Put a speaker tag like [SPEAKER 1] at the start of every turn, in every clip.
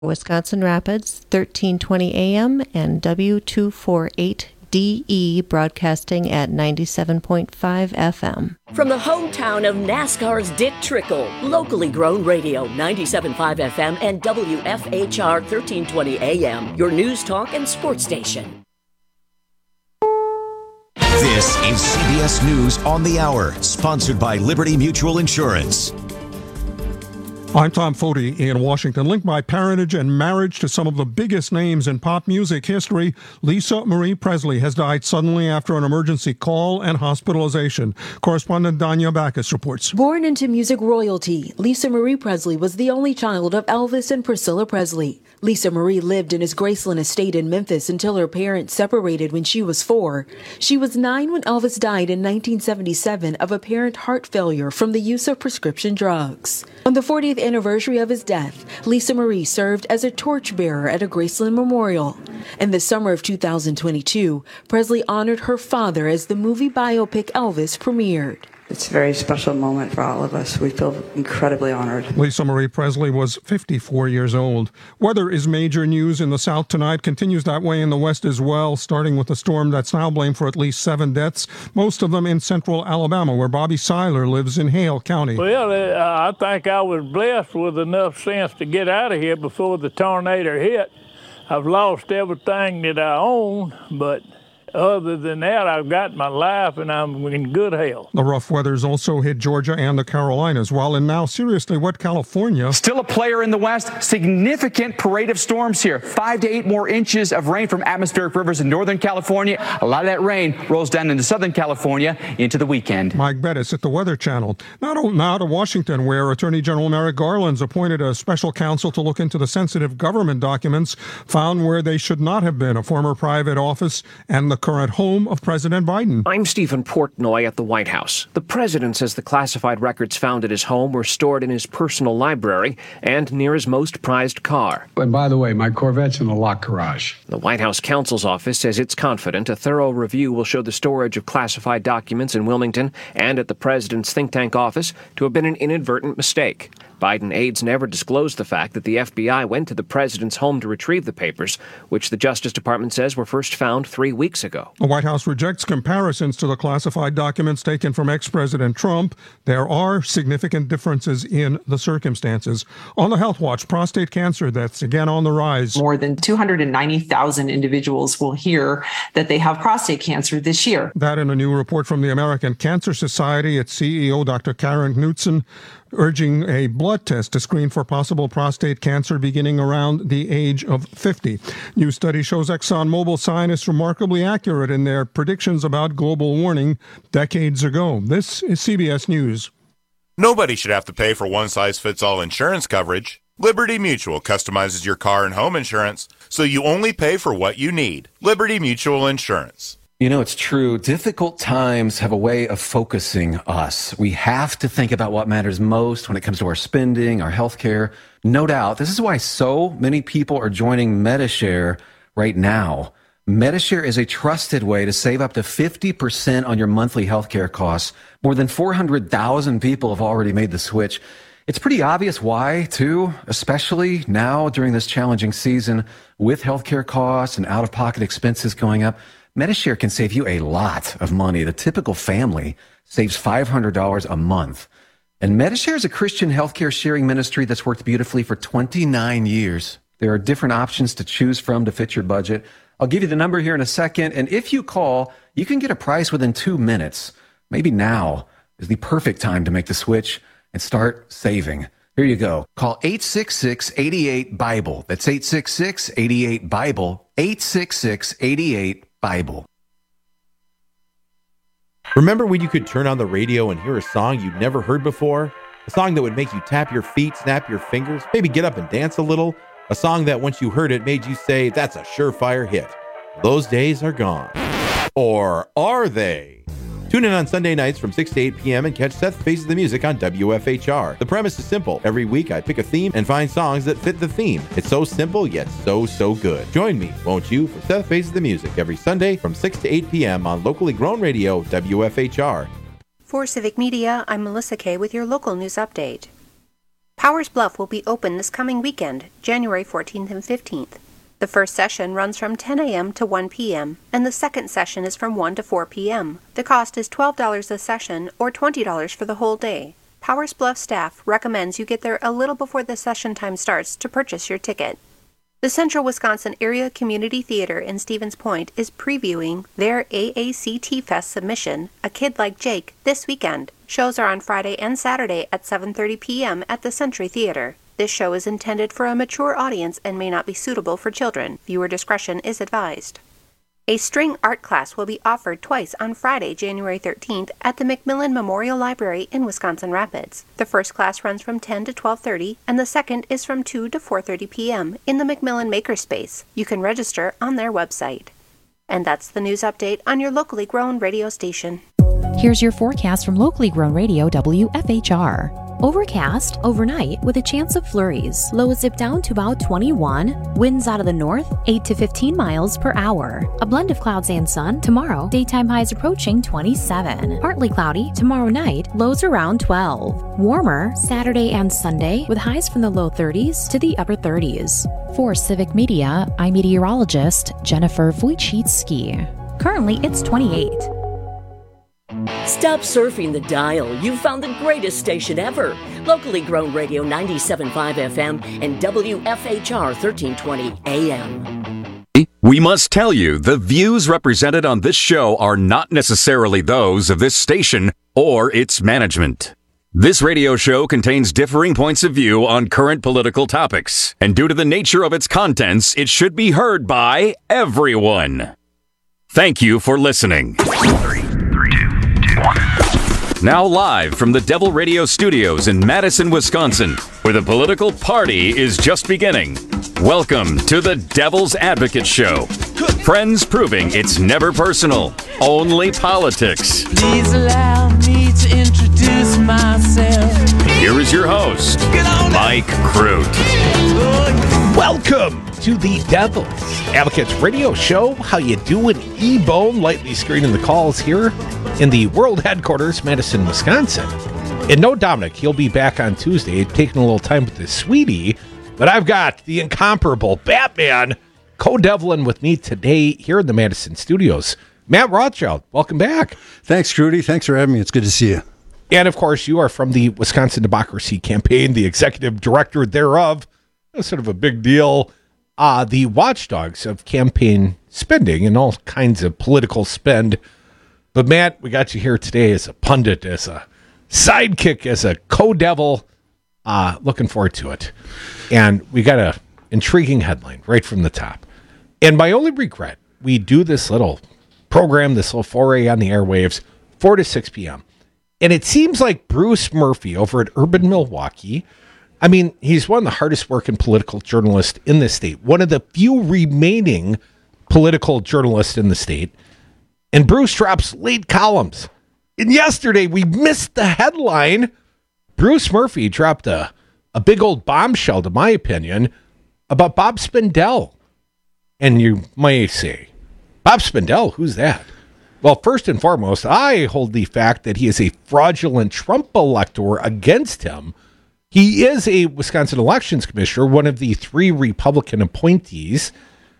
[SPEAKER 1] Wisconsin Rapids, 1320 AM and W248DE broadcasting at 97.5 FM.
[SPEAKER 2] From the hometown of NASCAR's Dick Trickle, locally grown radio, 97.5 FM and WFHR 1320 AM, your news, talk, and sports station.
[SPEAKER 3] This is CBS News on the Hour, sponsored by Liberty Mutual Insurance.
[SPEAKER 4] I'm Tom Foti in Washington. Linked by parentage and marriage to some of the biggest names in pop music history, Lisa Marie Presley has died suddenly after an emergency call and hospitalization. Correspondent Danya Backus reports.
[SPEAKER 5] Born into music royalty, Lisa Marie Presley was the only child of Elvis and Priscilla Presley. Lisa Marie lived in his Graceland estate in Memphis until her parents separated when she was 4. She was 9 when Elvis died in 1977 of apparent heart failure from the use of prescription drugs. On the 40th anniversary of his death, Lisa Marie served as a torchbearer at a Graceland memorial. In the summer of 2022, Presley honored her father as the movie biopic Elvis premiered.
[SPEAKER 6] It's a very special moment for all of us. We feel incredibly honored.
[SPEAKER 4] Lisa Marie Presley was 54 years old. Weather is major news in the South tonight, continues that way in the West as well, starting with a storm that's now blamed for at least 7 deaths, most of them in central Alabama, where Bobby Seiler lives in Hale County.
[SPEAKER 7] Well, I think I was blessed with enough sense to get out of here before the tornado hit. I've lost everything that I own, but other than that, I've got my life, and I'm in good health.
[SPEAKER 4] The rough weather's also hit Georgia and the Carolinas, while in now seriously wet California.
[SPEAKER 8] Still a player in the West. Significant parade of storms here. 5 to 8 more inches of rain from atmospheric rivers in Northern California. A lot of that rain rolls down into Southern California into the weekend.
[SPEAKER 4] Mike Bettis at the Weather Channel. Now to Washington, where Attorney General Merrick Garland's appointed a special counsel to look into the sensitive government documents found where they should not have been, a former private office and the current home of President Biden.
[SPEAKER 9] I'm Stephen Portnoy at the White House. The president says the classified records found at his home were stored in his personal library and near his most prized car.
[SPEAKER 10] And by the way, my Corvette's in the locked garage.
[SPEAKER 9] The White House counsel's office says it's confident a thorough review will show the storage of classified documents in Wilmington and at the president's think tank office to have been an inadvertent mistake. Biden aides never disclosed the fact that the FBI went to the president's home to retrieve the papers, which the Justice Department says were first found 3 weeks ago.
[SPEAKER 4] The White House rejects comparisons to the classified documents taken from ex-President Trump. There are significant differences in the circumstances. On the Health Watch, prostate cancer deaths again on the rise.
[SPEAKER 11] More than 290,000 individuals will hear that they have prostate cancer this year.
[SPEAKER 4] That in a new report from the American Cancer Society. Its CEO, Dr. Karen Knutson, urging a blood test to screen for possible prostate cancer beginning around the age of 50. New study shows ExxonMobil scientists remarkably accurate in their predictions about global warming decades ago. This is CBS News.
[SPEAKER 12] Nobody should have to pay for one-size-fits-all insurance coverage. Liberty Mutual customizes your car and home insurance so you only pay for what you need. Liberty Mutual Insurance.
[SPEAKER 13] You know, it's true. Difficult times have a way of focusing us. We have to think about what matters most when it comes to our spending, our health care. No doubt. This is why so many people are joining Medi-Share right now. Medi-Share is a trusted way to save up to 50% on your monthly health care costs. More than 400,000 people have already made the switch. It's pretty obvious why, too, especially now during this challenging season with healthcare costs and out-of-pocket expenses going up. Medi-Share can save you a lot of money. The typical family saves $500 a month. And Medi-Share is a Christian healthcare sharing ministry that's worked beautifully for 29 years. There are different options to choose from to fit your budget. I'll give you the number here in a second, and if you call, you can get a price within 2 minutes. Maybe now is the perfect time to make the switch and start saving. Here you go. Call 866-88-BIBLE. That's 866-88-BIBLE. 866-88-BIBLE.
[SPEAKER 14] Remember when you could turn on the radio and hear a song you'd never heard before? A song that would make you tap your feet, snap your fingers, maybe get up and dance a little? A song that once you heard it made you say, that's a surefire hit. Those days are gone. Or are they? Tune in on Sunday nights from 6 to 8 p.m. and catch Seth Faces the Music on WFHR. The premise is simple. Every week I pick a theme and find songs that fit the theme. It's so simple, yet so good. Join me, won't you, for Seth Faces the Music every Sunday from 6 to 8 p.m. on locally grown radio, WFHR.
[SPEAKER 15] For Civic Media, I'm Melissa Kay with your local news update. Powers Bluff will be open this coming weekend, January 14th and 15th. The first session runs from 10 a.m. to 1 p.m., and the second session is from 1 to 4 p.m. The cost is $12 a session or $20 for the whole day. Powers Bluff staff recommends you get there a little before the session time starts to purchase your ticket. The Central Wisconsin Area Community Theater in Stevens Point is previewing their AACT Fest submission, A Kid Like Jake, this weekend. Shows are on Friday and Saturday at 7:30 p.m. at the Century Theater. This show is intended for a mature audience and may not be suitable for children. Viewer discretion is advised. A string art class will be offered twice on Friday, January 13th at the Macmillan Memorial Library in Wisconsin Rapids. The first class runs from 10 to 12:30 and the second is from 2 to 4:30 p.m. in the Macmillan Makerspace. You can register on their website. And that's the news update on your locally grown radio station.
[SPEAKER 16] Here's your forecast from locally grown radio WFHR. Overcast overnight with a chance of flurries. Lows dip down to about 21. Winds out of the north, 8 to 15 miles per hour. A blend of clouds and sun tomorrow. Daytime highs approaching 27. Partly cloudy tomorrow night. Lows around 12. Warmer Saturday and Sunday with highs from the low 30s to the upper 30s. For Civic Media, I'm meteorologist Jennifer Wojcicki. Currently, it's 28.
[SPEAKER 2] Stop surfing the dial. You've found the greatest station ever. Locally grown radio 97.5 FM and WFHR 1320 AM.
[SPEAKER 17] We must tell you, the views represented on this show are not necessarily those of this station or its management. This radio show contains differing points of view on current political topics, and due to the nature of its contents, it should be heard by everyone. Thank you for listening.
[SPEAKER 18] 3, 2, 1.
[SPEAKER 17] Now live from the Devil Radio Studios in Madison, Wisconsin, where the political party is just beginning. Welcome to the Devil's Advocate Show. Friends proving it's never personal, only politics.
[SPEAKER 18] Please allow me to introduce myself.
[SPEAKER 17] Here is your host, Mike Crute.
[SPEAKER 19] Welcome to the Devil's Advocates Radio Show. How you doing, E-Bone? Lightly screening the calls here in the world headquarters, Madison, Wisconsin. And no Dominic, he'll be back on Tuesday, taking a little time with his sweetie. But I've got the incomparable Batman co-deviling with me today here in the Madison studios. Matt Rothschild, welcome back.
[SPEAKER 20] Thanks, Trudy. Thanks for having me. It's good to see you.
[SPEAKER 19] And, of course, you are from the Wisconsin Democracy Campaign, the executive director thereof. That's sort of a big deal. The watchdogs of campaign spending and all kinds of political spend. But, Matt, we got you here today as a pundit, as a sidekick, as a co-devil. Looking forward to it. And we got an intriguing headline right from the top. And my only regret, we do this little program, this little foray on the airwaves, 4 to 6 p.m. And it seems like Bruce Murphy over at Urban Milwaukee, I mean, he's one of the hardest working political journalists in the state, one of the few remaining political journalists in the state. And Bruce drops late columns. And yesterday we missed the headline. Bruce Murphy dropped a big old bombshell, to my opinion, about Bob Spindell. And you may say, Bob Spindell, who's that? Well, first and foremost, I hold the fact that he is a fraudulent Trump elector against him. He is a Wisconsin elections commissioner, one of the 3 Republican appointees,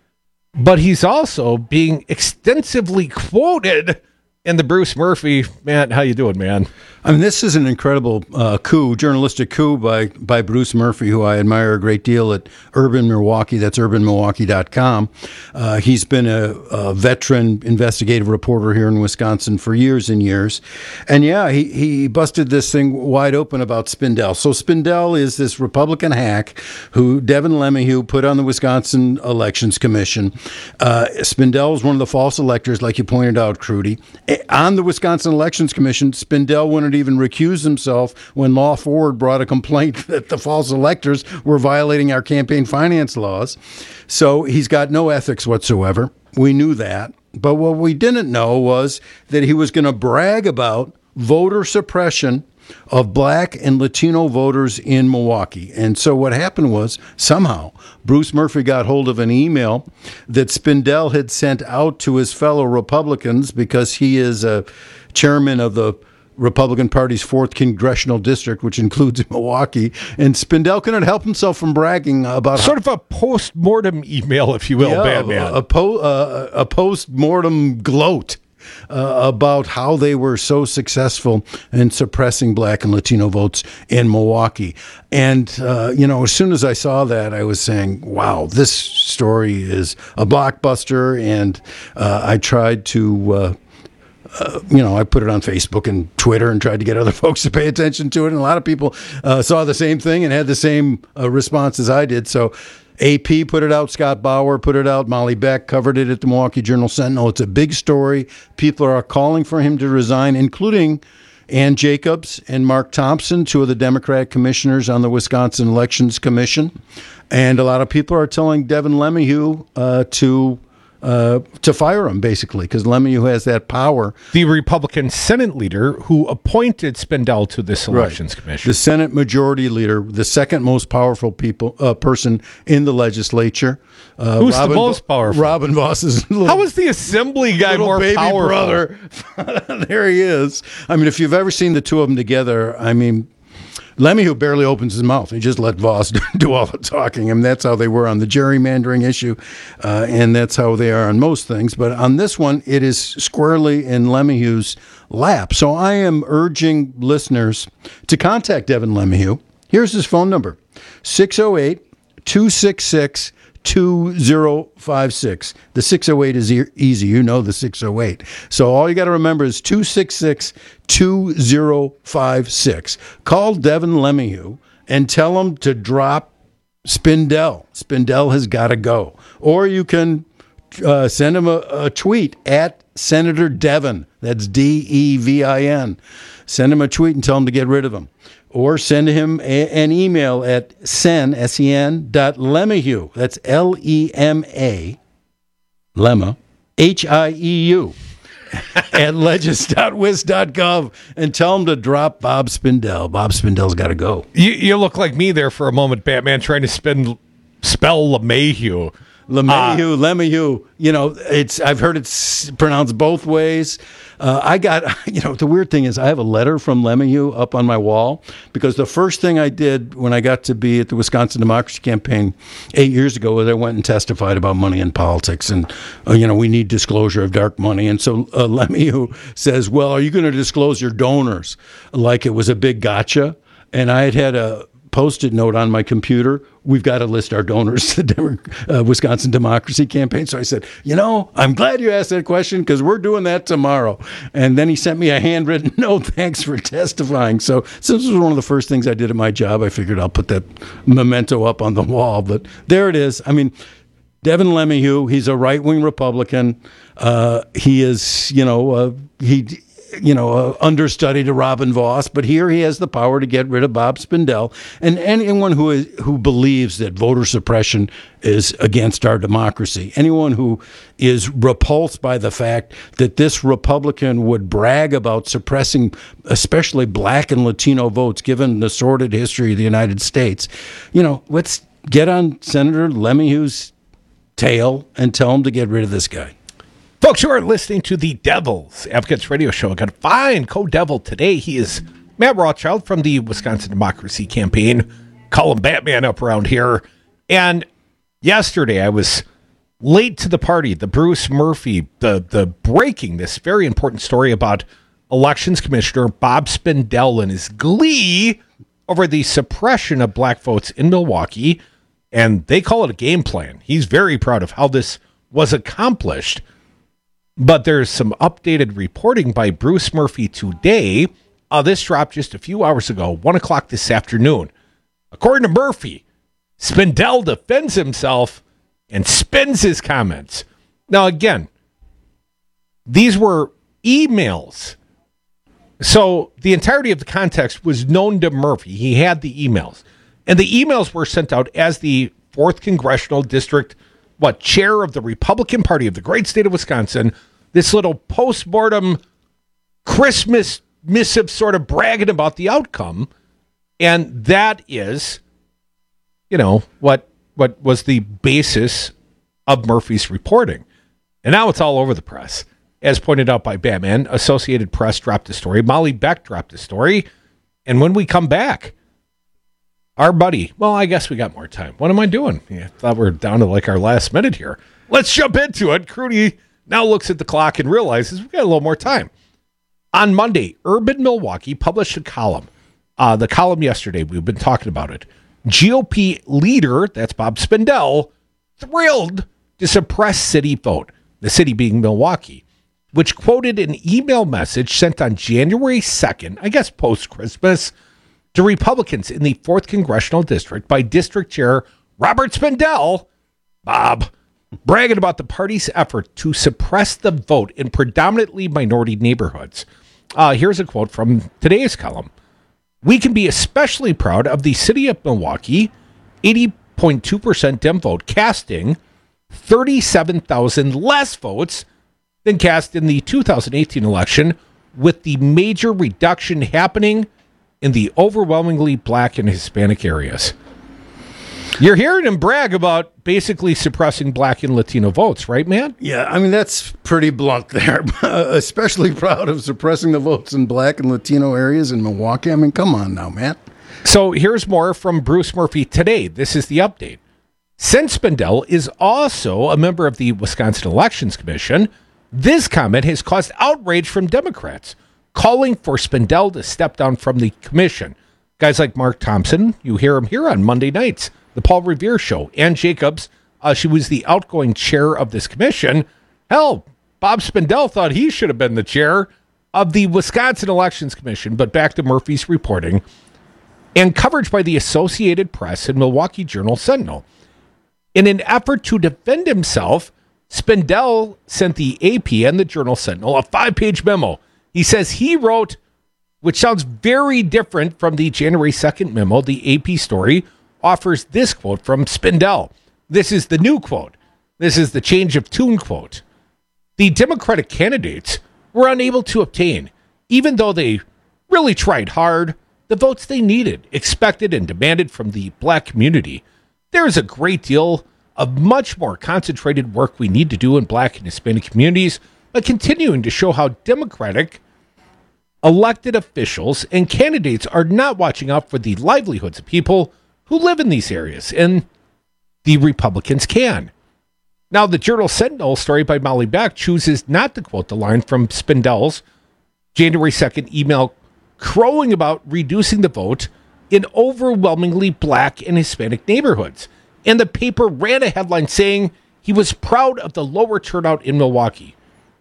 [SPEAKER 19] but he's also being extensively quoted in the Bruce Murphy. Matt, how you doing, man?
[SPEAKER 20] I mean, this is an incredible journalistic coup by Bruce Murphy, who I admire a great deal at Urban Milwaukee. That's urbanmilwaukee.com. He's been a veteran investigative reporter here in Wisconsin for years and years. And yeah, he busted this thing wide open about Spindell. So Spindell is this Republican hack who Devin LeMahieu put on the Wisconsin Elections Commission. Spindell was one of the false electors, like you pointed out, Crudy. On the Wisconsin Elections Commission, Spindell wouldn't even recuse himself when Law Forward brought a complaint that the false electors were violating our campaign finance laws. So he's got no ethics whatsoever. We knew that. But what we didn't know was that he was going to brag about voter suppression of Black and Latino voters in Milwaukee. And so what happened was, somehow, Bruce Murphy got hold of an email that Spindell had sent out to his fellow Republicans because he is a chairman of the Republican Party's 4th congressional district, which includes Milwaukee. And Spindell couldn't help himself from bragging about
[SPEAKER 19] sort of a post-mortem email, if you will, Batman.
[SPEAKER 20] A post-mortem gloat about how they were so successful in suppressing Black and Latino votes in Milwaukee. And, as soon as I saw that, I was saying, wow, this story is a blockbuster. And I tried to... I put it on Facebook and Twitter and tried to get other folks to pay attention to it. And a lot of people saw the same thing and had the same response as I did. So AP put it out, Scott Bauer put it out, Molly Beck covered it at the Milwaukee Journal-Sentinel. It's a big story. People are calling for him to resign, including Ann Jacobs and Mark Thompson, 2 of the Democratic commissioners on the Wisconsin Elections Commission. And a lot of people are telling Devin LeMahieu to fire him, basically, because LeMahieu has that power.
[SPEAKER 19] The Republican Senate leader who appointed Spindell to this elections commission.
[SPEAKER 20] The Senate majority leader, the second most powerful person in the legislature.
[SPEAKER 19] Who's the most powerful?
[SPEAKER 20] Robin Voss's
[SPEAKER 19] How is the assembly guy more
[SPEAKER 20] baby
[SPEAKER 19] powerful?
[SPEAKER 20] Brother. There he is. I mean, if you've ever seen the two of them together, I mean, LeMahieu barely opens his mouth. He just let Voss do all the talking. I mean, that's how they were on the gerrymandering issue, and that's how they are on most things. But on this one, it is squarely in LeMahieu's lap. So I am urging listeners to contact Devin LeMahieu. Here's his phone number, 608-266-2056. The 608 is easy. You know the 608. So all you got to remember is 266-2056. Call Devin LeMahieu and tell him to drop Spindell. Spindell has got to go. Or you can send him a tweet at Senator Devin. That's Devin. Send him a tweet and tell him to get rid of him. Or send him an email at sen.lemahieu. That's Lema, Lemma, HIEU, at legis.wis.gov, and tell him to drop Bob Spindell. Bob Spindell's got to go.
[SPEAKER 19] You look like me there for a moment, Batman, trying to spell LeMahieu.
[SPEAKER 20] LeMahieu. I've heard it's pronounced both ways. I got, the weird thing is I have a letter from LeMahieu up on my wall because the first thing I did when I got to be at the Wisconsin Democracy Campaign 8 years ago was I went and testified about money in politics and, we need disclosure of dark money. And so LeMahieu says, well, are you going to disclose your donors? Like it was a big gotcha. And I had a Post-it note on my computer. We've got to list our donors to the Wisconsin Democracy Campaign. So I said, I'm glad you asked that question because we're doing that tomorrow. And then he sent me a handwritten note. Thanks for testifying. So since this was one of the first things I did at my job, I figured I'll put that memento up on the wall. But there it is. I mean, Devin LeMahieu, he's a right-wing Republican. He is, understudy to Robin Voss, but here he has the power to get rid of Bob Spindell. And anyone who believes that voter suppression is against our democracy, anyone who is repulsed by the fact that this Republican would brag about suppressing especially Black and Latino votes, given the sordid history of the United States, let's get on Senator LeMahieu's tail and tell him to get rid of this guy.
[SPEAKER 19] Folks, you are listening to the Devil's Advocates Radio Show. I got a fine co-devil today. He is Matt Rothschild from the Wisconsin Democracy Campaign. Call him Batman up around here. And yesterday I was late to the party. The Bruce Murphy, the breaking this very important story about Elections Commissioner Bob Spindell and his glee over the suppression of Black votes in Milwaukee. And they call it a game plan. He's very proud of how this was accomplished. But there's some updated reporting by Bruce Murphy today. This dropped just a few hours ago, 1 o'clock this afternoon. According to Murphy, Spindell defends himself and spins his comments. Now, again, these were emails. So the entirety of the context was known to Murphy. He had the emails. And the emails were sent out as the 4th Congressional District chair of the Republican Party of the great state of Wisconsin, this little post-mortem Christmas missive sort of bragging about the outcome. And that is, what was the basis of Murphy's reporting. And now it's all over the press. as pointed out by Batman. Associated Press dropped a story. Molly Beck dropped a story. And when we come back, our buddy, well, I guess we got more time. What am I doing? I thought we were down to like our last minute here. Let's jump into it. Crudy now looks at the clock and realizes we've got a little more time. On Monday, Urban Milwaukee published a column. The column yesterday, we've been talking about it. GOP leader, that's Bob Spindell, thrilled to suppress city vote, the city being Milwaukee, which quoted an email message sent on January 2nd, I guess post-Christmas, to Republicans in the 4th Congressional District by District Chair Robert Spindell, Bob, bragging about the party's effort to suppress the vote in predominantly minority neighborhoods. Here's a quote from today's column. "We can be especially proud of the city of Milwaukee, 80.2% Dem vote, casting 37,000 less votes than cast in the 2018 election, with the major reduction happening in the overwhelmingly black and Hispanic areas." You're hearing him brag about basically suppressing black and Latino votes, right, man?
[SPEAKER 20] Yeah, I mean, that's pretty blunt there. Especially proud of suppressing the votes in black and Latino areas in Milwaukee. I mean, come on now, man.
[SPEAKER 19] So here's more from Bruce Murphy today. This is the update. Since Spindell is also a member of the Wisconsin Elections Commission, this comment has caused outrage from Democrats, calling for Spindell to step down from the commission. Guys like Mark Thompson, you hear him here on Monday nights, the Paul Revere Show. Ann Jacobs, she was the outgoing chair of this commission. Hell, Bob Spindell thought he should have been the chair of the Wisconsin Elections Commission. But back to Murphy's reporting and coverage by the Associated Press and Milwaukee Journal-Sentinel. In an effort to defend himself, Spindell sent the AP and the Journal-Sentinel a 5-page memo. He says he wrote, which sounds very different from the January 2nd memo, the AP story, offers this quote from Spindell. This is the new quote. This is the change of tune quote. "The Democratic candidates were unable to obtain, even though they really tried hard, the votes they needed, expected, and demanded from the black community. There is a great deal of much more concentrated work we need to do in black and Hispanic communities by continuing to show how Democratic elected officials and candidates are not watching out for the livelihoods of people who live in these areas, and the Republicans can." Now, the Journal-Sentinel story by Molly Beck chooses not to quote the line from Spindell's January 2nd email crowing about reducing the vote in overwhelmingly black and Hispanic neighborhoods. And the paper ran a headline saying he was proud of the lower turnout in Milwaukee.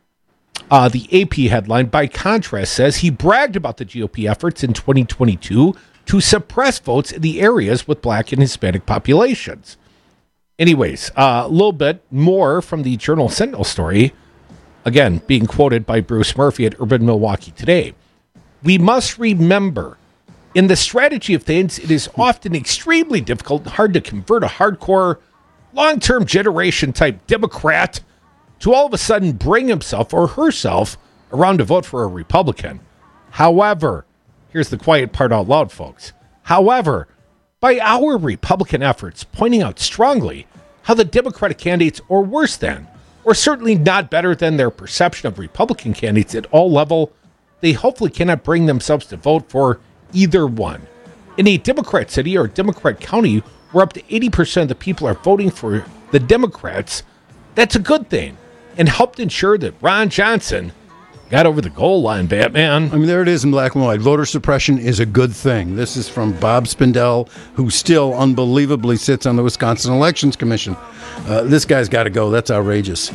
[SPEAKER 19] The AP headline, by contrast, says he bragged about the GOP efforts in 2022 to suppress votes in the areas with black and Hispanic populations. Anyways, a little bit more from the Journal-Sentinel story, again, being quoted by Bruce Murphy at Urban Milwaukee today. "We must remember, in the strategy of things, it is often extremely difficult and hard to convert a hardcore, long-term generation-type Democrat to all of a sudden bring himself or herself around to vote for a Republican. However," here's the quiet part out loud, folks. "However, by our Republican efforts pointing out strongly how the Democratic candidates are worse than, or certainly not better than their perception of Republican candidates at all level, they hopefully cannot bring themselves to vote for either one. In a Democrat city or Democrat county where up to 80% of the people are voting for the Democrats, that's a good thing and helped ensure that Ron Johnson got over the goal line, Batman."
[SPEAKER 20] I mean, there it is in black and white. Voter suppression is a good thing. This is from Bob Spindell, who still unbelievably sits on the Wisconsin Elections Commission. This guy's got to go. That's outrageous.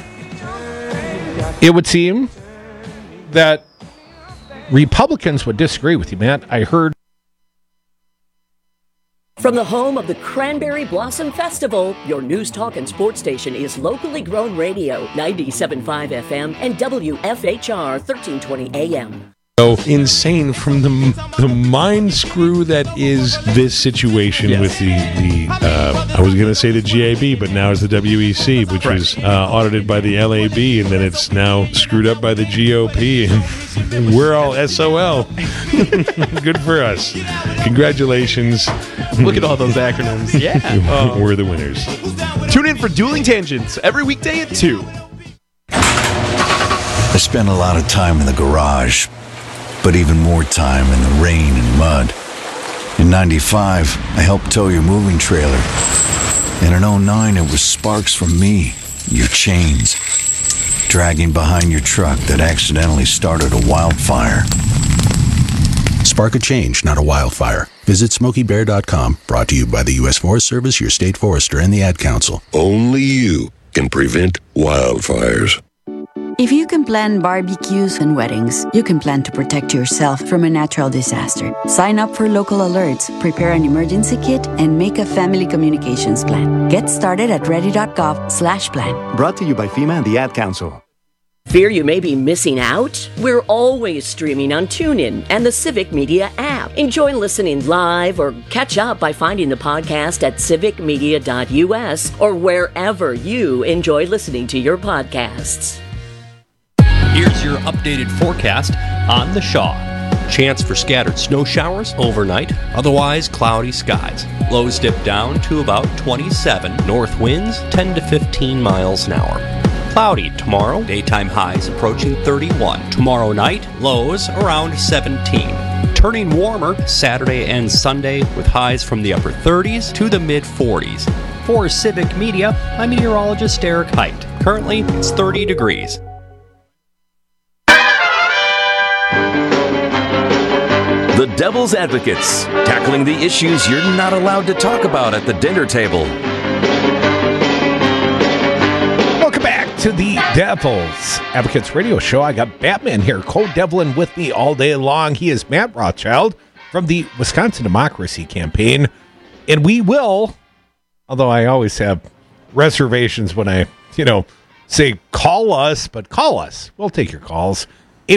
[SPEAKER 19] It would seem that Republicans would disagree with you, Matt. I heard
[SPEAKER 2] From the home of the Cranberry Blossom Festival, your news talk and sports station is locally grown radio, 97.5 FM and WFHR 1320 AM.
[SPEAKER 21] So insane from the mind screw that is this situation with the I was going to say the GAB, but now it's the WEC, which was audited by the LAB, and then it's now screwed up by the GOP, and we're all SOL. Good for us. Congratulations.
[SPEAKER 22] Look at all those acronyms. Yeah.
[SPEAKER 21] We're the winners.
[SPEAKER 22] Tune in for Dueling Tangents every weekday at 2.
[SPEAKER 1] I spent a lot of time in the garage, but even more time in the rain and mud. In 95, I helped tow your moving trailer. And in 09, it was sparks from me, your chains, dragging behind your truck that accidentally started a wildfire.
[SPEAKER 3] Spark a change, not a wildfire. Visit SmokeyBear.com, brought to you by the U.S. Forest Service, your state forester, and the Ad Council.
[SPEAKER 23] Only you can prevent wildfires.
[SPEAKER 24] If you can plan barbecues and weddings, you can plan to protect yourself from a natural disaster. Sign up for local alerts, prepare an emergency kit, and make a family communications plan. Get started at ready.gov/plan.
[SPEAKER 25] Brought to you by FEMA and the Ad Council.
[SPEAKER 2] Fear you may be missing out? We're always streaming on TuneIn and the Civic Media app. Enjoy listening live or catch up by finding the podcast at civicmedia.us or wherever you enjoy listening to your podcasts.
[SPEAKER 26] Here's your updated forecast on the Shaw. Chance for scattered snow showers overnight, otherwise cloudy skies. Lows dip down to about 27. North winds 10 to 15 miles an hour. Cloudy tomorrow, daytime highs approaching 31. Tomorrow night, lows around 17. Turning warmer Saturday and Sunday with highs from the upper 30s to the mid 40s. For Civic Media, I'm meteorologist Eric Height. Currently, it's 30 degrees.
[SPEAKER 27] The Devil's Advocates, tackling the issues you're not allowed to talk about at the dinner table.
[SPEAKER 19] Welcome back to the Devil's Advocates radio show. I got Batman here, co-deviling with me all day long. He is Matt Rothschild from the Wisconsin Democracy Campaign. And we will, although I always have reservations when I, say call us, but call us. We'll take your calls.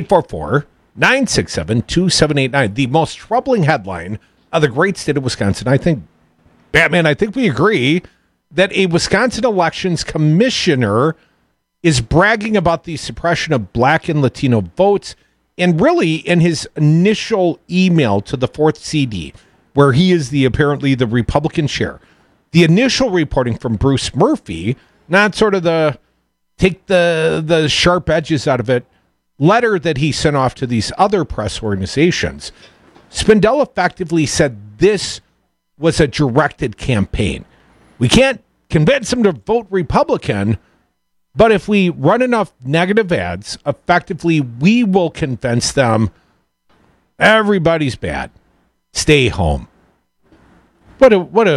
[SPEAKER 19] 844-967-2789. The most troubling headline of the great state of Wisconsin. I think, Batman, we agree that a Wisconsin elections commissioner is bragging about the suppression of Black and Latino votes. And really, in his initial email to the 4th CD, where he is apparently the Republican chair, the initial reporting from Bruce Murphy, not sort of the take the sharp edges out of it, letter that he sent off to these other press organizations, Spindell effectively said this was a directed campaign. We can't convince them to vote Republican, but if we run enough negative ads, effectively we will convince them everybody's bad. Stay home. What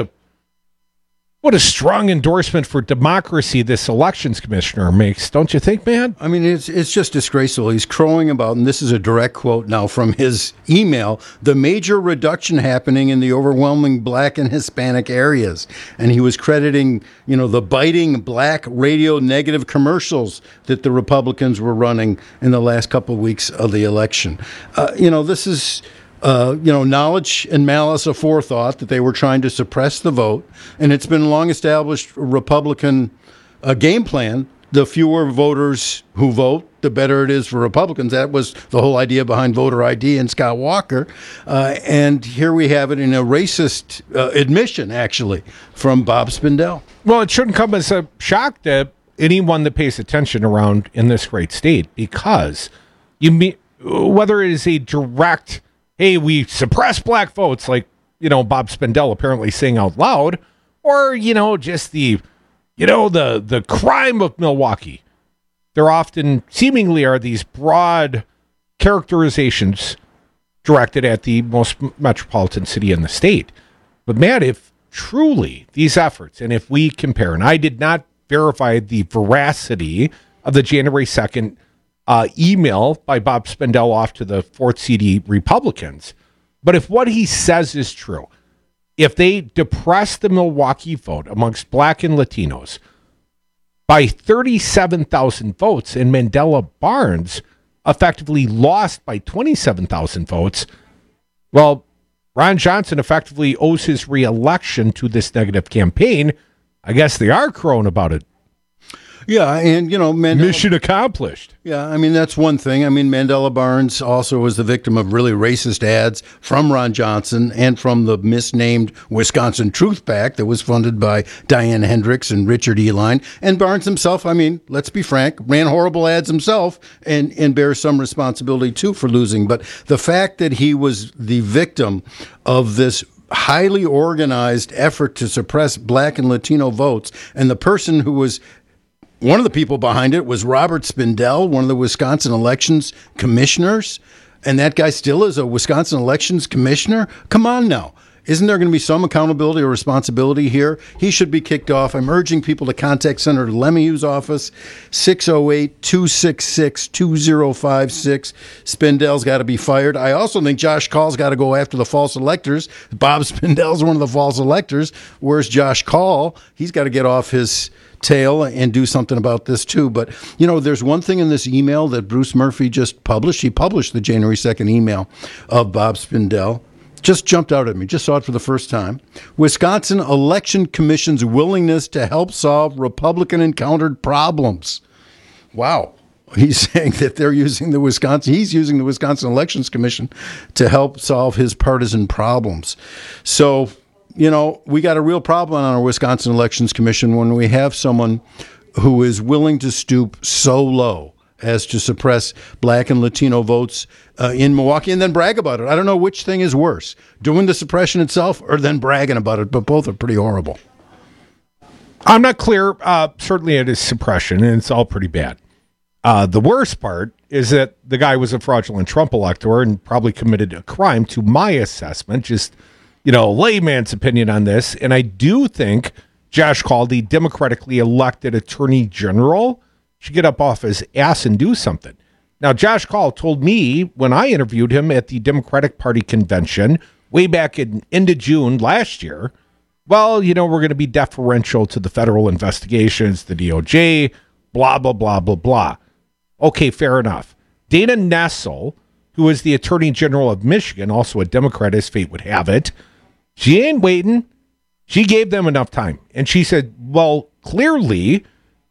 [SPEAKER 19] a strong endorsement for democracy this elections commissioner makes, don't you think, man?
[SPEAKER 20] I mean, it's just disgraceful. He's crowing about, and this is a direct quote now from his email, the major reduction happening in the overwhelming Black and Hispanic areas. And he was crediting, the biting Black radio negative commercials that the Republicans were running in the last couple of weeks of the election. This is... knowledge and malice aforethought that they were trying to suppress the vote. And it's been a long established Republican game plan. The fewer voters who vote, the better it is for Republicans. That was the whole idea behind voter ID and Scott Walker. And here we have it in a racist admission, actually, from Bob Spindell.
[SPEAKER 19] Well, it shouldn't come as a shock to anyone that pays attention around in this great state, because whether it is a direct... hey, we suppress Black votes, like, Bob Spindell apparently saying out loud, or, just the crime of Milwaukee. There often seemingly are these broad characterizations directed at the most metropolitan city in the state. But, Matt, if truly these efforts, and if we compare, and I did not verify the veracity of the January 2nd email by Bob Spindell off to the 4th CD Republicans. But if what he says is true, if they depress the Milwaukee vote amongst Black and Latinos by 37,000 votes, and Mandela Barnes effectively lost by 27,000 votes, well, Ron Johnson effectively owes his reelection to this negative campaign. I guess they are crowing about it.
[SPEAKER 20] Yeah, and,
[SPEAKER 19] mission accomplished.
[SPEAKER 20] Yeah, I mean, that's one thing. I mean, Mandela Barnes also was the victim of really racist ads from Ron Johnson and from the misnamed Wisconsin Truth PAC that was funded by Diane Hendricks and Richard Eline. And Barnes himself, I mean, let's be frank, ran horrible ads himself and bears some responsibility, too, for losing. But the fact that he was the victim of this highly organized effort to suppress Black and Latino votes, and the person who was one of the people behind it was Robert Spindell, one of the Wisconsin elections commissioners, and that guy still is a Wisconsin elections commissioner. Come on now. Isn't there going to be some accountability or responsibility here? He should be kicked off. I'm urging people to contact Senator Lemieux's office, 608-266-2056. Spindell's got to be fired. I also think Josh Call's got to go after the false electors. Bob Spindell's one of the false electors. Where's Josh Call? He's got to get off his tail and do something about this too. But, there's one thing in this email that Bruce Murphy just published. He published the January 2nd email of Bob Spindell. Just jumped out at me. Just saw it for the first time. Wisconsin Election Commission's willingness to help solve Republican-encountered problems. Wow. He's saying that he's using the Wisconsin Elections Commission to help solve his partisan problems. So, we got a real problem on our Wisconsin Elections Commission when we have someone who is willing to stoop so low as to suppress Black and Latino votes in Milwaukee and then brag about it. I don't know which thing is worse, doing the suppression itself or then bragging about it, but both are pretty horrible.
[SPEAKER 19] I'm not clear. Certainly it is suppression, and it's all pretty bad. The worst part is that the guy was a fraudulent Trump elector and probably committed a crime, to my assessment, just layman's opinion on this. And I do think Josh Call, the democratically elected attorney general, should get up off his ass and do something. Now, Josh Call told me when I interviewed him at the Democratic Party convention way back in end of June last year, well, we're going to be deferential to the federal investigations, the DOJ, blah, blah, blah, blah, blah. Okay, fair enough. Dana Nessel, who is the Attorney General of Michigan, also a Democrat as fate would have it, she ain't waiting. She gave them enough time. And she said, well, clearly,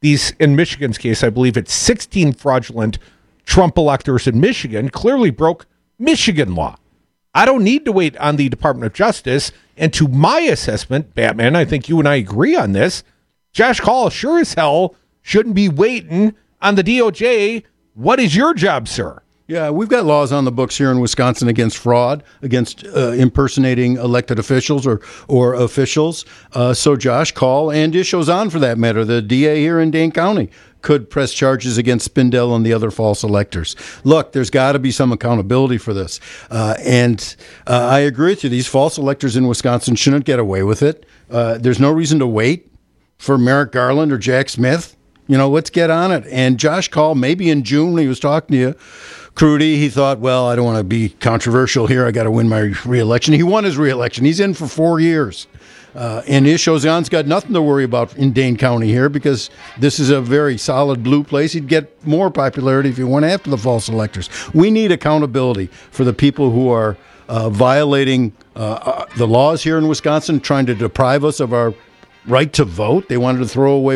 [SPEAKER 19] in Michigan's case, I believe it's 16 fraudulent Trump electors in Michigan, clearly broke Michigan law. I don't need to wait on the Department of Justice. And to my assessment, Batman, I think you and I agree on this, Josh Call sure as hell shouldn't be waiting on the DOJ. What is your job, sir?
[SPEAKER 20] Yeah, we've got laws on the books here in Wisconsin against fraud, against impersonating elected officials or officials. So Josh Call and Ishozan, for that matter, the DA here in Dane County, could press charges against Spindell and the other false electors. Look, there's got to be some accountability for this. And I agree with you. These false electors in Wisconsin shouldn't get away with it. There's no reason to wait for Merrick Garland or Jack Smith. Let's get on it. And Josh Call, maybe in June when he was talking to you, Crudy, he thought, well, I don't want to be controversial here. I got to win my reelection. He won his reelection. He's in for 4 years. And Ishozan's got nothing to worry about in Dane County here because this is a very solid blue place. He'd get more popularity if he went after the false electors. We need accountability for the people who are violating the laws here in Wisconsin, trying to deprive us of our right to vote. They wanted to throw away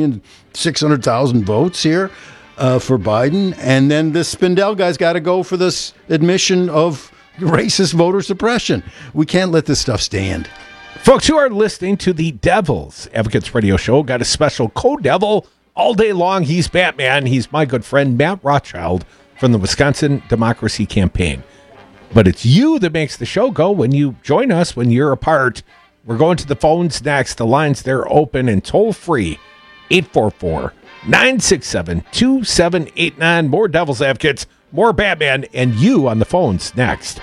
[SPEAKER 20] 1,600,000 votes here for Biden. And then this Spindell guy's got to go for this admission of racist voter suppression. We can't let this stuff stand.
[SPEAKER 19] Folks who are listening to the Devil's Advocates Radio Show got a special co-devil all day long. He's Batman. He's my good friend, Matt Rothschild from the Wisconsin Democracy Campaign. But it's you that makes the show go when you join us, when you're a part. We're going to the phones next. The lines, they're open and toll-free. 844-967-2789. More Devil's Advocates, more Batman, and you on the phones next.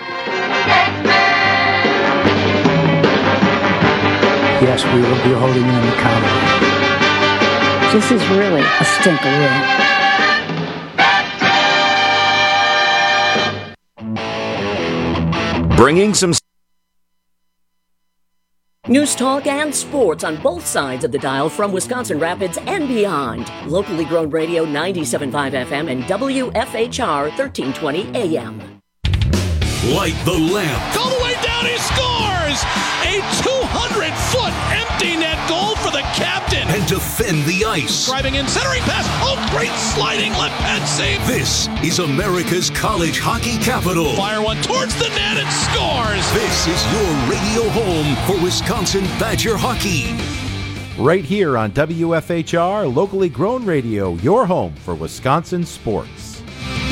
[SPEAKER 5] Yes, we will be holding them accountable.
[SPEAKER 6] This is really a stinkeroo.
[SPEAKER 27] Bringing some
[SPEAKER 2] News, talk, and sports on both sides of the dial from Wisconsin Rapids and beyond. Locally grown radio 97.5 FM and WFHR 1320 AM.
[SPEAKER 7] Light the lamp.
[SPEAKER 8] All the way down, he scores!
[SPEAKER 4] scores a 200-foot empty net goal for the captain.
[SPEAKER 7] And defend the ice.
[SPEAKER 4] Driving in, centering pass. Oh, great sliding left pad save.
[SPEAKER 7] This is America's college hockey capital.
[SPEAKER 4] Fire one towards the net and scores.
[SPEAKER 7] This is your radio home for Wisconsin Badger hockey.
[SPEAKER 14] Right here on WFHR, locally grown radio, your home for Wisconsin sports.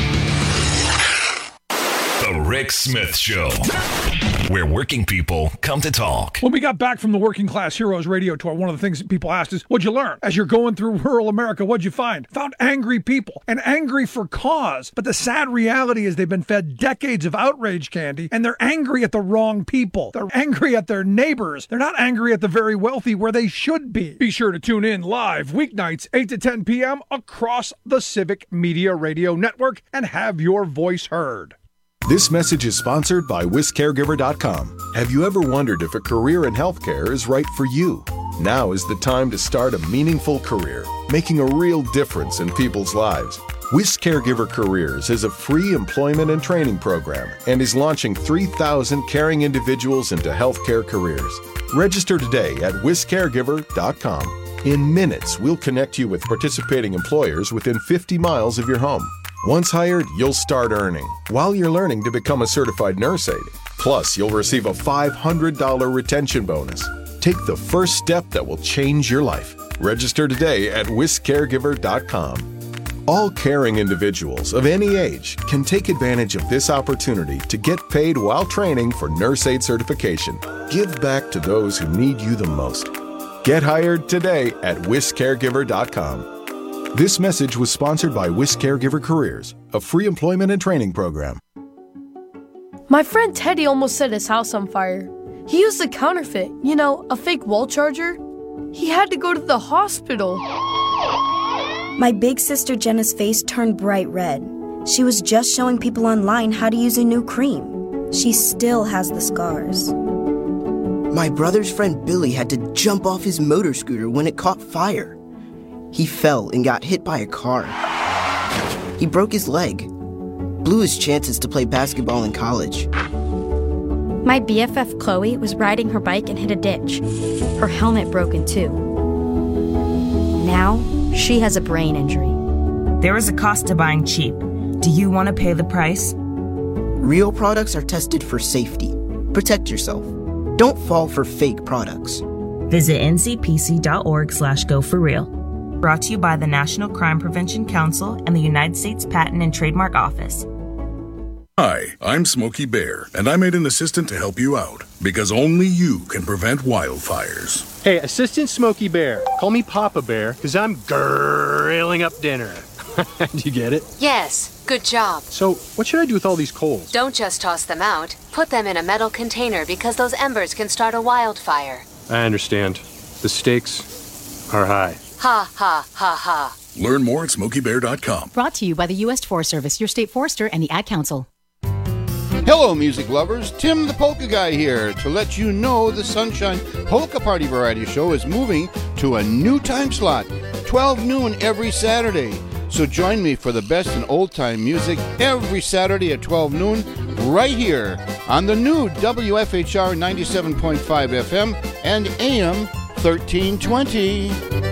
[SPEAKER 8] The Rick Smith Show, where working people come to talk.
[SPEAKER 9] When we got back from the Working Class Heroes radio tour, one of the things that people asked is, what'd you learn? As you're going through rural America, what'd you find? Found angry people, and angry for cause. But the sad reality is they've been fed decades of outrage candy, and they're angry at the wrong people. They're angry at their neighbors. They're not angry at the very wealthy where they should be. Be sure to tune in live weeknights, 8 to 10 p.m. across the Civic Media Radio Network and have your voice heard.
[SPEAKER 10] This message is sponsored by WisCaregiver.com. Have you ever wondered if a career in healthcare is right for you? Now is the time to start a meaningful career, making a real difference in people's lives. WIS Caregiver Careers is a free employment and training program and is launching 3,000 caring individuals into healthcare careers. Register today at WisCaregiver.com. In minutes, we'll connect you with participating employers within 50 miles of your home. Once hired, you'll start earning while you're learning to become a certified nurse aide. Plus, you'll receive a $500 retention bonus. Take the first step that will change your life. Register today at WisCaregiver.com. All caring individuals of any age can take advantage of this opportunity to get paid while training for nurse aide certification. Give back to those who need you the most. Get hired today at WisCaregiver.com. This message was sponsored by WIS Caregiver Careers, a free employment and training program.
[SPEAKER 11] My friend Teddy almost set his house on fire. He used a counterfeit, a fake wall charger. He had to go to the hospital.
[SPEAKER 12] My big sister Jenna's face turned bright red. She was just showing people online how to use a new cream. She still has the scars.
[SPEAKER 28] My brother's friend Billy had to jump off his motor scooter when it caught fire. He fell and got hit by a car. He broke his leg, blew his chances to play basketball in college.
[SPEAKER 29] My BFF Chloe was riding her bike and hit a ditch. Her helmet broke in two. Now, she has a brain injury.
[SPEAKER 30] There is a cost to buying cheap. Do you want to pay the price?
[SPEAKER 28] Real products are tested for safety. Protect yourself. Don't fall for fake products.
[SPEAKER 30] Visit ncpc.org/go4real. Brought to you by the National Crime Prevention Council and the United States Patent and Trademark Office.
[SPEAKER 31] Hi, I'm Smokey Bear, and I made an assistant to help you out, because only you can prevent wildfires.
[SPEAKER 22] Hey, Assistant Smokey Bear. Call me Papa Bear, because I'm grilling up dinner. Do you get it?
[SPEAKER 32] Yes, good job.
[SPEAKER 22] So, what should I do with all these coals?
[SPEAKER 32] Don't just toss them out. Put them in a metal container, because those embers can start a wildfire.
[SPEAKER 22] I understand. The stakes are high.
[SPEAKER 32] Ha, ha, ha, ha.
[SPEAKER 31] Learn more at SmokeyBear.com.
[SPEAKER 33] Brought to you by the U.S. Forest Service, your state forester, and the Ad Council.
[SPEAKER 34] Hello, music lovers. Tim the Polka Guy here to let you know the Sunshine Polka Party Variety Show is moving to a new time slot, 12 noon every Saturday. So join me for the best in old-time music every Saturday at 12 noon right here on the new WFHR 97.5 FM and AM 1320.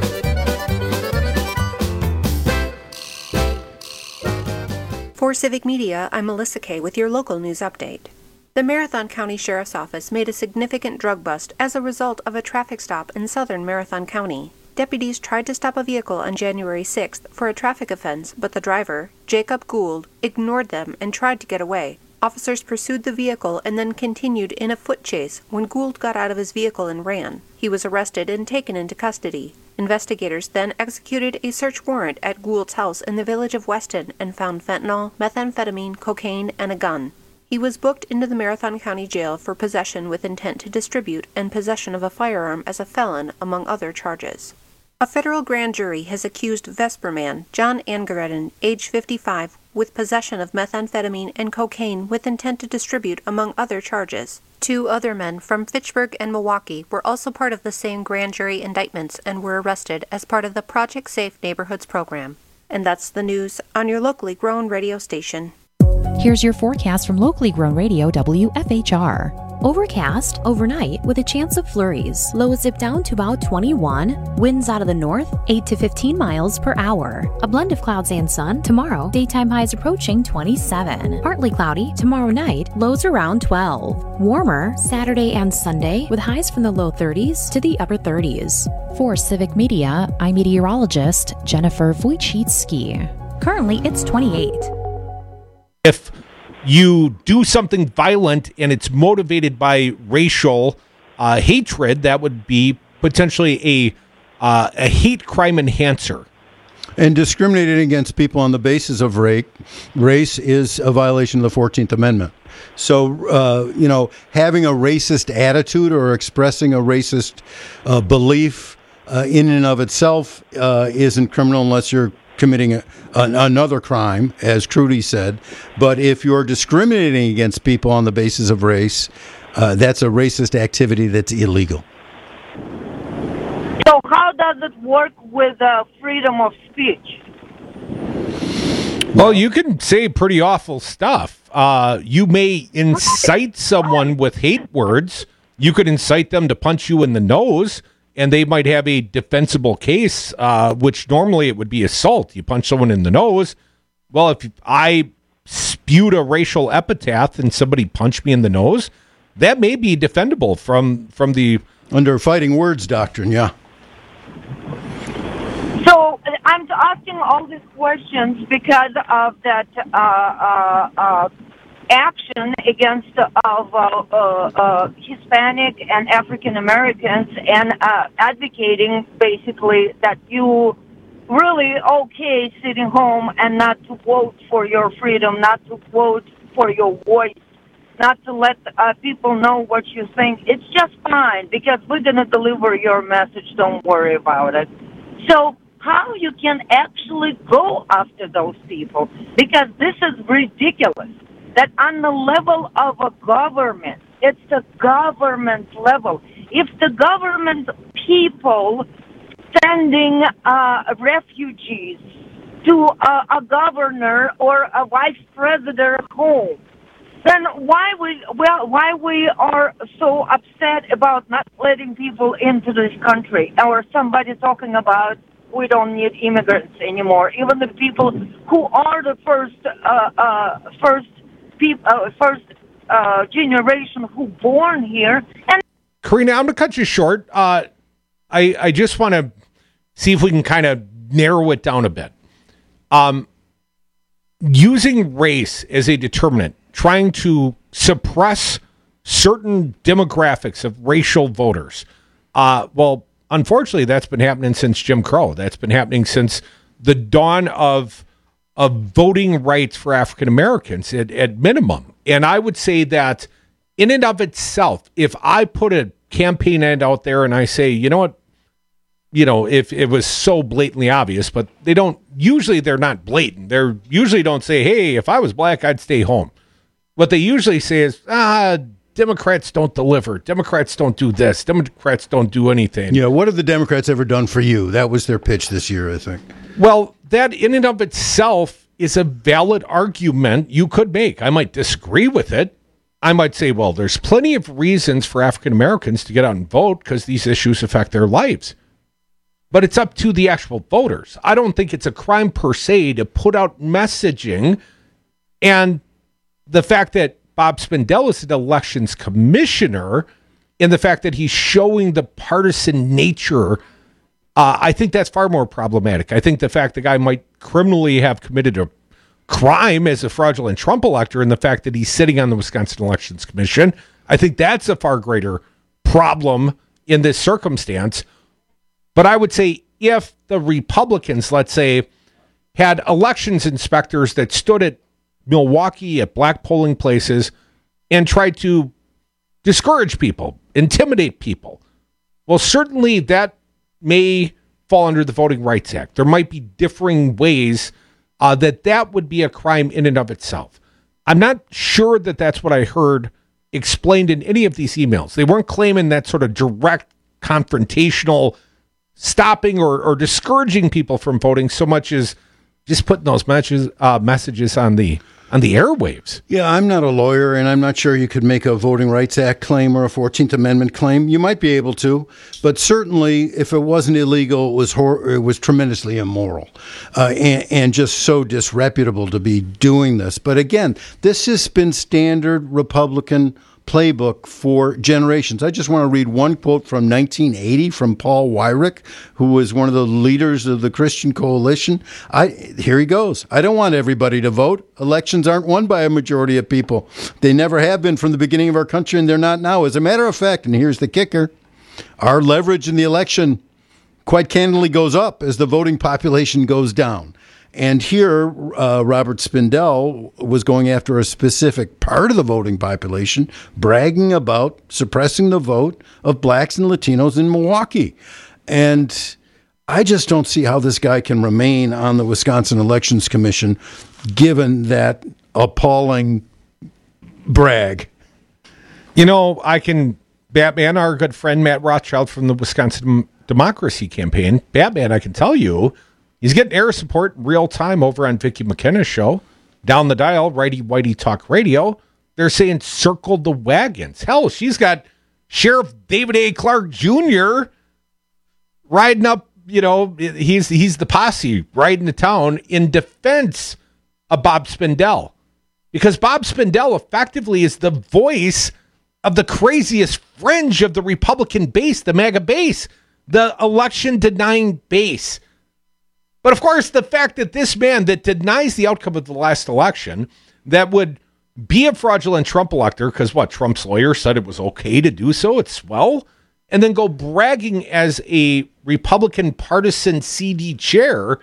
[SPEAKER 15] For Civic Media, I'm Melissa Kay with your local news update. The Marathon County Sheriff's Office made a significant drug bust as a result of a traffic stop in southern Marathon County. Deputies tried to stop a vehicle on January 6th for a traffic offense, but the driver, Jacob Gould, ignored them and tried to get away. Officers pursued the vehicle and then continued in a foot chase when Gould got out of his vehicle and ran. He was arrested and taken into custody. Investigators then executed a search warrant at Gould's house in the village of Weston and found fentanyl, methamphetamine, cocaine, and a gun. He was booked into the Marathon County Jail for possession with intent to distribute and possession of a firearm as a felon, among other charges. A federal grand jury has accused Vesperman, John Angeredin, age 55, with possession of methamphetamine and cocaine with intent to distribute, among other charges. 2 other men from Fitchburg and Milwaukee were also part of the same grand jury indictments and were arrested as part of the Project Safe Neighborhoods program. And that's the news on your locally grown radio station.
[SPEAKER 16] Here's your forecast from locally grown radio WFHR. Overcast overnight with a chance of flurries. Lows dip down to about 21. Winds out of the north, 8 to 15 miles per hour. A blend of clouds and sun. Tomorrow, daytime highs approaching 27. Partly cloudy. Tomorrow night, lows around 12. Warmer Saturday and Sunday with highs from the low 30s to the upper 30s. For Civic Media, I'm meteorologist Jennifer Wojcicki. Currently, it's 28.
[SPEAKER 1] If you do something violent and it's motivated by racial hatred, that would be potentially a hate crime enhancer.
[SPEAKER 34] And discriminating against people on the basis of race is a violation of the 14th Amendment. So, having a racist attitude or expressing a racist belief in and of itself isn't criminal unless you're committing another crime, as Trudy said. But if you're discriminating against people on the basis of race, that's a racist activity that's illegal.
[SPEAKER 3] So how does it work with freedom of speech?
[SPEAKER 1] Well, you can say pretty awful stuff. You may incite someone with hate words. You could incite them to punch you in the nose, and they might have a defensible case, which normally it would be assault. You punch someone in the nose. Well, if I spewed a racial epithet and somebody punched me in the nose, that may be defendable from the...
[SPEAKER 34] Under fighting words doctrine, yeah.
[SPEAKER 3] So I'm asking all these questions because of that action against Hispanic and African Americans, and advocating basically that you really okay sitting home and not to vote for your freedom, not to vote for your voice, not to let people know what you think. It's just fine because we're going to deliver your message. Don't worry about it. So how you can actually go after those people? Because this is ridiculous. That on the level of a government, it's the government level. If the government people sending refugees to a governor or a vice president home, then why we are so upset about not letting people into this country, or somebody talking about we don't need immigrants anymore, even the people who are the first generation who born here. And
[SPEAKER 1] Karina, I'm going to cut you short. I just want to see if we can kind of narrow it down a bit. Using race as a determinant, trying to suppress certain demographics of racial voters. Well, unfortunately, that's been happening since Jim Crow. That's been happening since the dawn of voting rights for African Americans at minimum. And I would say that in and of itself, if I put a campaign ad out there and I say, you know what, if it was so blatantly obvious, but they're not blatant. They're usually don't say, hey, if I was black, I'd stay home. What they usually say is, Democrats don't deliver. Democrats don't do this. Democrats don't do anything.
[SPEAKER 34] Yeah, what have the Democrats ever done for you? That was their pitch this year, I think.
[SPEAKER 1] Well, that in and of itself is a valid argument you could make. I might disagree with it. I might say, well, there's plenty of reasons for African Americans to get out and vote because these issues affect their lives. But it's up to the actual voters. I don't think it's a crime per se to put out messaging. And the fact that Bob Spindell is an elections commissioner and the fact that he's showing the partisan nature, I think that's far more problematic. I think the fact the guy might criminally have committed a crime as a fraudulent Trump elector and the fact that he's sitting on the Wisconsin Elections Commission, I think that's a far greater problem in this circumstance. But I would say if the Republicans, let's say, had elections inspectors that stood at Milwaukee at black polling places and tried to discourage people, intimidate people, well, certainly that may fall under the Voting Rights Act. There might be differing ways that would be a crime in and of itself. I'm not sure that that's what I heard explained in any of these emails. They weren't claiming that sort of direct confrontational stopping or discouraging people from voting so much as just putting those messages on the airwaves.
[SPEAKER 34] Yeah, I'm not a lawyer, and I'm not sure you could make a Voting Rights Act claim or a 14th Amendment claim. You might be able to, but certainly if it wasn't illegal, it was tremendously immoral and just so disreputable to be doing this. But again, this has been standard Republican playbook for generations. I just want to read one quote from 1980 from Paul Weyrich, who was one of the leaders of the Christian Coalition. Here he goes. I don't want everybody to vote. Elections aren't won by a majority of people. They never have been from the beginning of our country, and they're not now. As a matter of fact, and here's the kicker, our leverage in the election quite candidly goes up as the voting population goes down. And here, Robert Spindell was going after a specific part of the voting population, bragging about suppressing the vote of blacks and Latinos in Milwaukee. And I just don't see how this guy can remain on the Wisconsin Elections Commission, given that appalling brag.
[SPEAKER 1] You know, Batman, our good friend Matt Rothschild from the Wisconsin Democracy Campaign, Batman, I can tell you, he's getting air support in real time over on Vicki McKenna's show. Down the dial, Righty Whitey Talk Radio. They're saying circle the wagons. Hell, she's got Sheriff David A. Clark Jr. riding up, he's the posse riding to town in defense of Bob Spindell. Because Bob Spindell effectively is the voice of the craziest fringe of the Republican base, the MAGA base, the election-denying base. But of course, the fact that this man that denies the outcome of the last election, that would be a fraudulent Trump elector, because Trump's lawyer said it was okay to do so, it's swell, and then go bragging as a Republican partisan CD chair,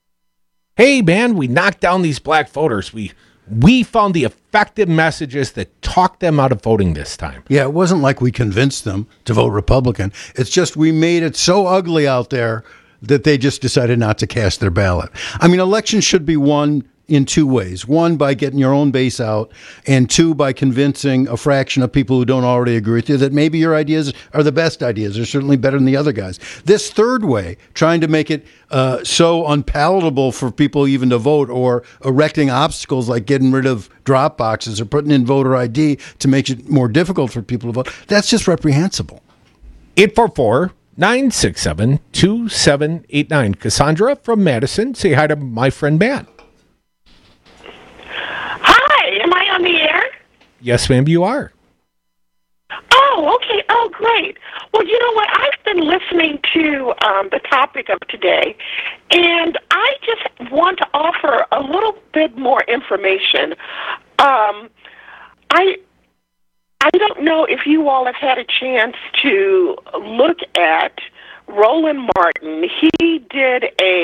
[SPEAKER 1] hey man, we knocked down these black voters. We found the effective messages that talked them out of voting this time.
[SPEAKER 34] Yeah, it wasn't like we convinced them to vote Republican. It's just we made it so ugly out there that they just decided not to cast their ballot. I mean, elections should be won in two ways. One, by getting your own base out, and two, by convincing a fraction of people who don't already agree with you that maybe your ideas are the best ideas, or certainly better than the other guys. This third way, trying to make it so unpalatable for people even to vote, or erecting obstacles like getting rid of drop boxes or putting in voter ID to make it more difficult for people to vote, that's just reprehensible.
[SPEAKER 1] 844-967-2789. Cassandra from Madison, say hi to my friend Matt.
[SPEAKER 2] Hi, am I on the air?
[SPEAKER 1] Yes, ma'am, you are.
[SPEAKER 2] Oh, okay. Oh, great. Well, you know what? I've been listening to the topic of today, and I just want to offer a little bit more information. I don't know if you all have had a chance to look at Roland Martin. He did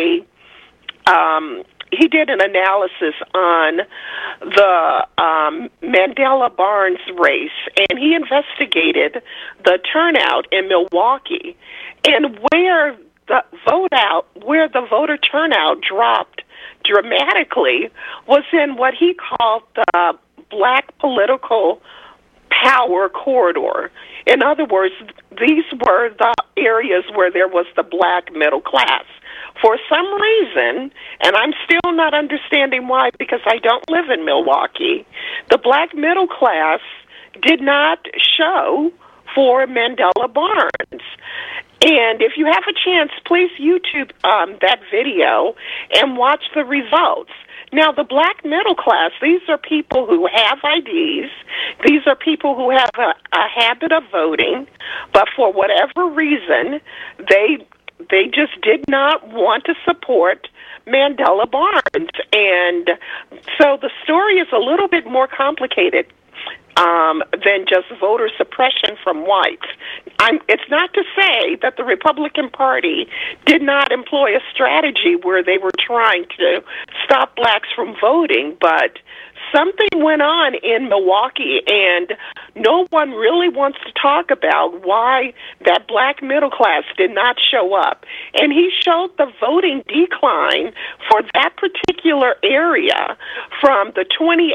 [SPEAKER 2] an analysis on the Mandela Barnes race, and he investigated the turnout in Milwaukee, and where the voter turnout dropped dramatically was in what he called the black political power corridor. In other words, these were the areas where there was the black middle class. For some reason, and I'm still not understanding why, because I don't live in Milwaukee, the black middle class did not show for Mandela Barnes. And if you have a chance, please YouTube that video and watch the results. Now, the black middle class, these are people who have IDs. These are people who have a habit of voting, but for whatever reason, they just did not want to support Mandela Barnes. And so the story is a little bit more complicated than just voter suppression from whites. It's not to say that the Republican Party did not employ a strategy where they were trying to stop blacks from voting, but something went on in Milwaukee, and no one really wants to talk about why that black middle class did not show up. And he showed the voting decline for that particular area from the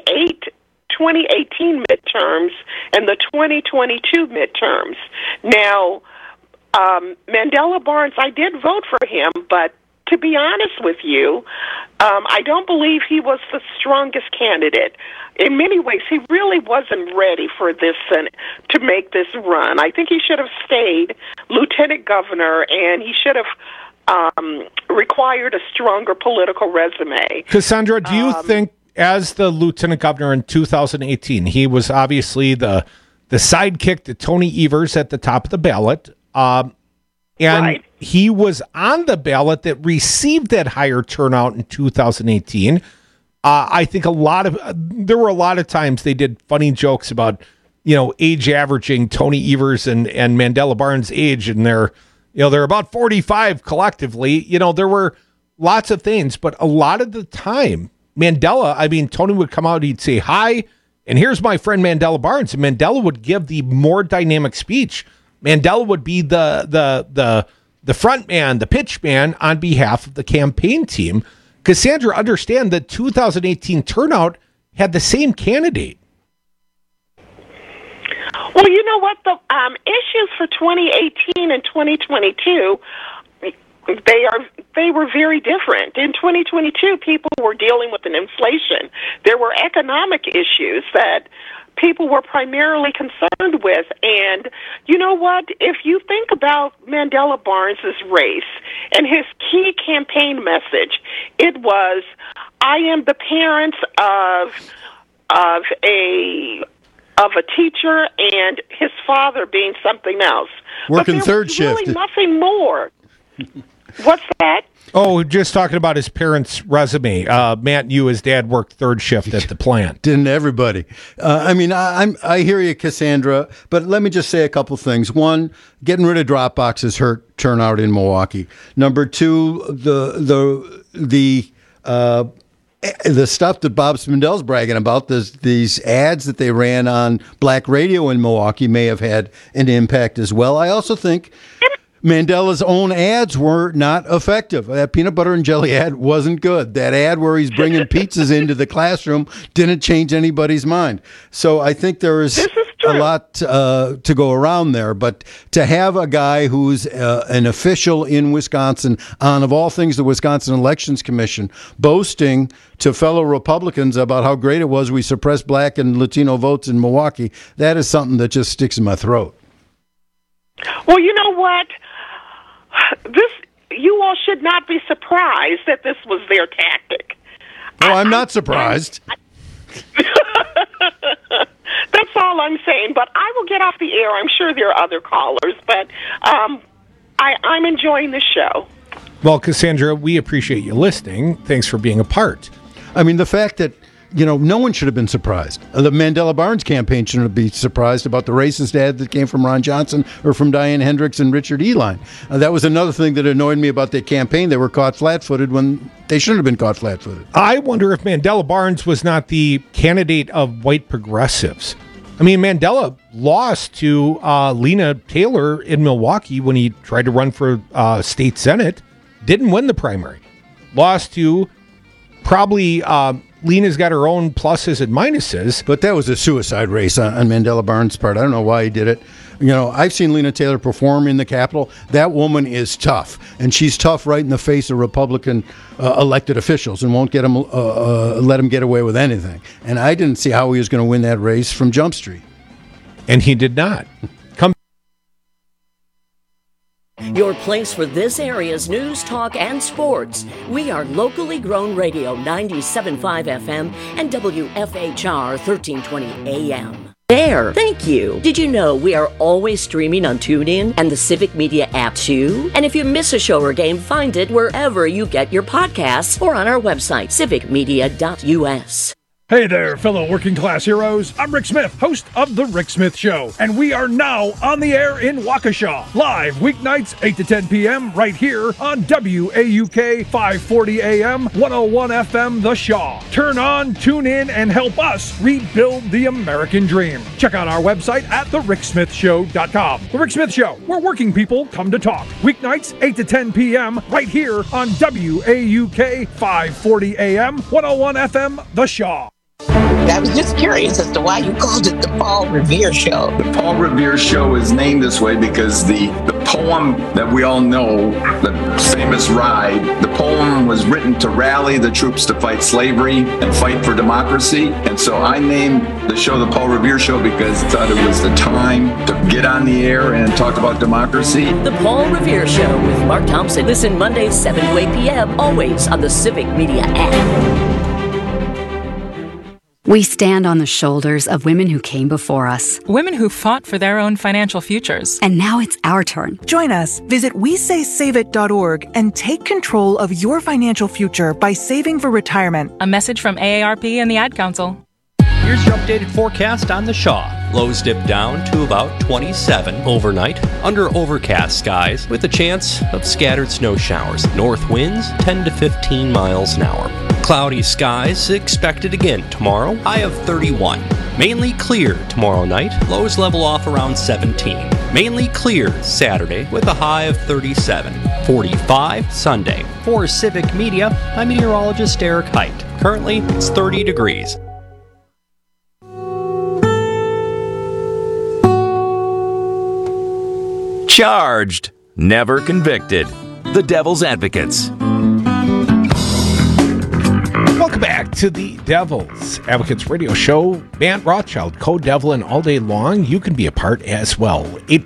[SPEAKER 2] 2018 midterms and the 2022 midterms. Now, Mandela Barnes, I did vote for him, but to be honest with you, I don't believe he was the strongest candidate. In many ways, he really wasn't ready for this Senate to make this run. I think he should have stayed lieutenant governor, and he should have required a stronger political resume.
[SPEAKER 1] Cassandra, do you think, as the lieutenant governor in 2018, he was obviously the sidekick to Tony Evers at the top of the ballot, and he was on the ballot that received that higher turnout in 2018. I think there were a lot of times they did funny jokes about, age averaging Tony Evers and Mandela Barnes' age, and they're about 45 collectively. There were lots of things, but a lot of the time, Tony would come out, he'd say, "Hi, and here's my friend Mandela Barnes," and Mandela would give the more dynamic speech. Mandela would be the front man, the pitch man on behalf of the campaign team. Cassandra, understand that 2018 turnout had the same candidate.
[SPEAKER 2] Well, you know what? The issues for 2018 and 2022, they were very different. In 2022, people were dealing with an inflation. There were economic issues that people were primarily concerned with. And you know what? If you think about Mandela Barnes' race and his key campaign message, it was, "I am the parent of a teacher," and his father being something else.
[SPEAKER 34] Working third shift.
[SPEAKER 2] Really nothing more. What's that?
[SPEAKER 1] Oh, just talking about his parents' resume. Matt knew his dad worked third shift at the plant.
[SPEAKER 34] Didn't everybody? I hear you, Cassandra, but let me just say a couple things. One, getting rid of drop boxes hurt turnout in Milwaukee. Number two, the stuff that Bob Spindel's bragging about, these ads that they ran on black radio in Milwaukee may have had an impact as well. I also think Mandela's own ads were not effective. That peanut butter and jelly ad wasn't good. That ad where he's bringing pizzas into the classroom didn't change anybody's mind. So I think there is a lot to go around there. But to have a guy who's an official in Wisconsin on, of all things, the Wisconsin Elections Commission, boasting to fellow Republicans about how great it was we suppressed black and Latino votes in Milwaukee, that is something that just sticks in my throat.
[SPEAKER 2] Well, you know what? You all should not be surprised that this was their tactic.
[SPEAKER 34] Oh, I'm not surprised.
[SPEAKER 2] That's all I'm saying, but I will get off the air. I'm sure there are other callers, but I'm enjoying the show.
[SPEAKER 1] Well, Cassandra, we appreciate you listening. Thanks for being a part.
[SPEAKER 34] I mean, the fact that, no one should have been surprised. The Mandela Barnes campaign shouldn't be surprised about the racist ad that came from Ron Johnson or from Diane Hendricks and Richard Eline. That was another thing that annoyed me about their campaign. They were caught flat-footed when they shouldn't have been caught flat-footed.
[SPEAKER 1] I wonder if Mandela Barnes was not the candidate of white progressives. I mean, Mandela lost to Lena Taylor in Milwaukee when he tried to run for state senate. Didn't win the primary. Lost to probably... Lena's got her own pluses and minuses.
[SPEAKER 34] But that was a suicide race on Mandela Barnes' part. I don't know why he did it. I've seen Lena Taylor perform in the Capitol. That woman is tough, and she's tough right in the face of Republican elected officials and won't let them get away with anything. And I didn't see how he was going to win that race from Jump Street.
[SPEAKER 1] And he did not.
[SPEAKER 4] Your place for this area's news, talk, and sports. We are locally grown radio 97.5 FM and WFHR 1320 AM. There, thank you. Did you know we are always streaming on TuneIn and the Civic Media app too? And if you miss a show or game, find it wherever you get your podcasts or on our website, civicmedia.us.
[SPEAKER 9] Hey there, fellow working class heroes. I'm Rick Smith, host of The Rick Smith Show, and we are now on the air in Waukesha, live weeknights 8 to 10 p.m. right here on WAUK 540 AM, 101 FM The Shaw. Turn on, tune in, and help us rebuild the American dream. Check out our website at thericksmithshow.com. The Rick Smith Show, where working people come to talk. Weeknights 8 to 10 p.m. right here on WAUK 540 AM, 101 FM The Shaw.
[SPEAKER 5] I was just curious as to why you called it the Paul Revere Show.
[SPEAKER 6] The Paul Revere Show is named this way because the poem that we all know, the famous Ride. The poem was written to rally the troops to fight slavery and fight for democracy. And so I named the show The Paul Revere Show because I thought it was the time to get on the air and talk about democracy.
[SPEAKER 4] The Paul Revere Show with Mark Thompson. Listen Mondays 7 to 8 p.m. always on the Civic Media app.
[SPEAKER 7] We stand on the shoulders of women who came before us.
[SPEAKER 13] Women who fought for their own financial futures.
[SPEAKER 7] And now it's our turn.
[SPEAKER 14] Join us. Visit WeSaySaveIt.org and take control of your financial future by saving for retirement.
[SPEAKER 13] A message from AARP and the Ad Council.
[SPEAKER 17] Here's your updated forecast on the Shaw. Lows dip down to about 27 overnight, under overcast skies with a chance of scattered snow showers. North winds 10 to 15 miles an hour. Cloudy skies expected again tomorrow, high of 31. Mainly clear tomorrow night, lows level off around 17. Mainly clear Saturday with a high of 37. 45 Sunday. For Civic Media, I'm meteorologist Eric Height. Currently, it's 30 degrees.
[SPEAKER 18] Charged, never convicted. The Devil's Advocates.
[SPEAKER 1] Welcome back to the Devil's Advocates Radio Show. Matt Rothschild, co-Devlin all day long. You can be a part as well.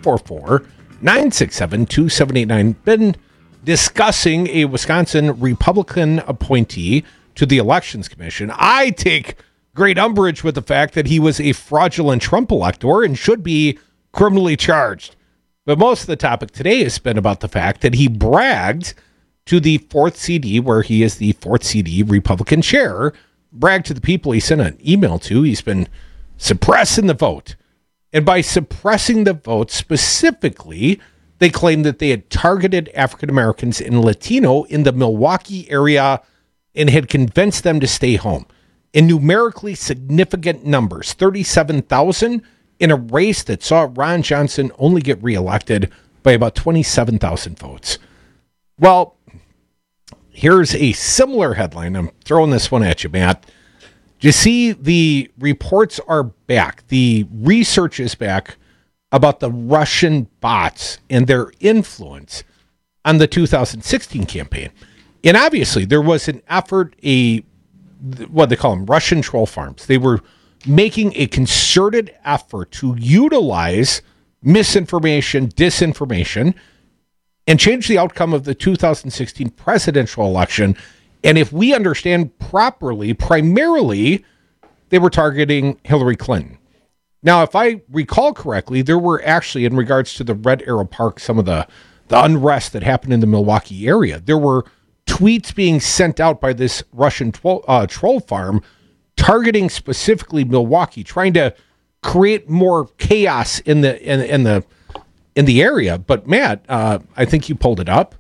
[SPEAKER 1] 844-967-2789. Been discussing a Wisconsin Republican appointee to the Elections Commission. I take great umbrage with the fact that he was a fraudulent Trump elector and should be criminally charged. But most of the topic today has been about the fact that he bragged to the 4th CD, where he is the 4th CD Republican chair, bragged to the people he sent an email to. He's been suppressing the vote. And by suppressing the vote specifically, they claimed that they had targeted African Americans and Latino in the Milwaukee area and had convinced them to stay home. In numerically significant numbers, 37,000 in a race that saw Ron Johnson only get reelected by about 27,000 votes. Well, here's a similar headline. I'm throwing this one at you, Matt. Do you see the reports are back? The research is back about the Russian bots and their influence on the 2016 campaign. And obviously, there was an effort, what they call them, Russian troll farms. They were making a concerted effort to utilize misinformation, disinformation, and change the outcome of the 2016 presidential election. And if we understand properly, primarily, they were targeting Hillary Clinton. Now, if I recall correctly, there were actually, in regards to the Red Arrow Park, some of the unrest that happened in the Milwaukee area, there were tweets being sent out by this Russian troll farm targeting specifically Milwaukee, trying to create more chaos in the area. But Matt, I think you pulled it up.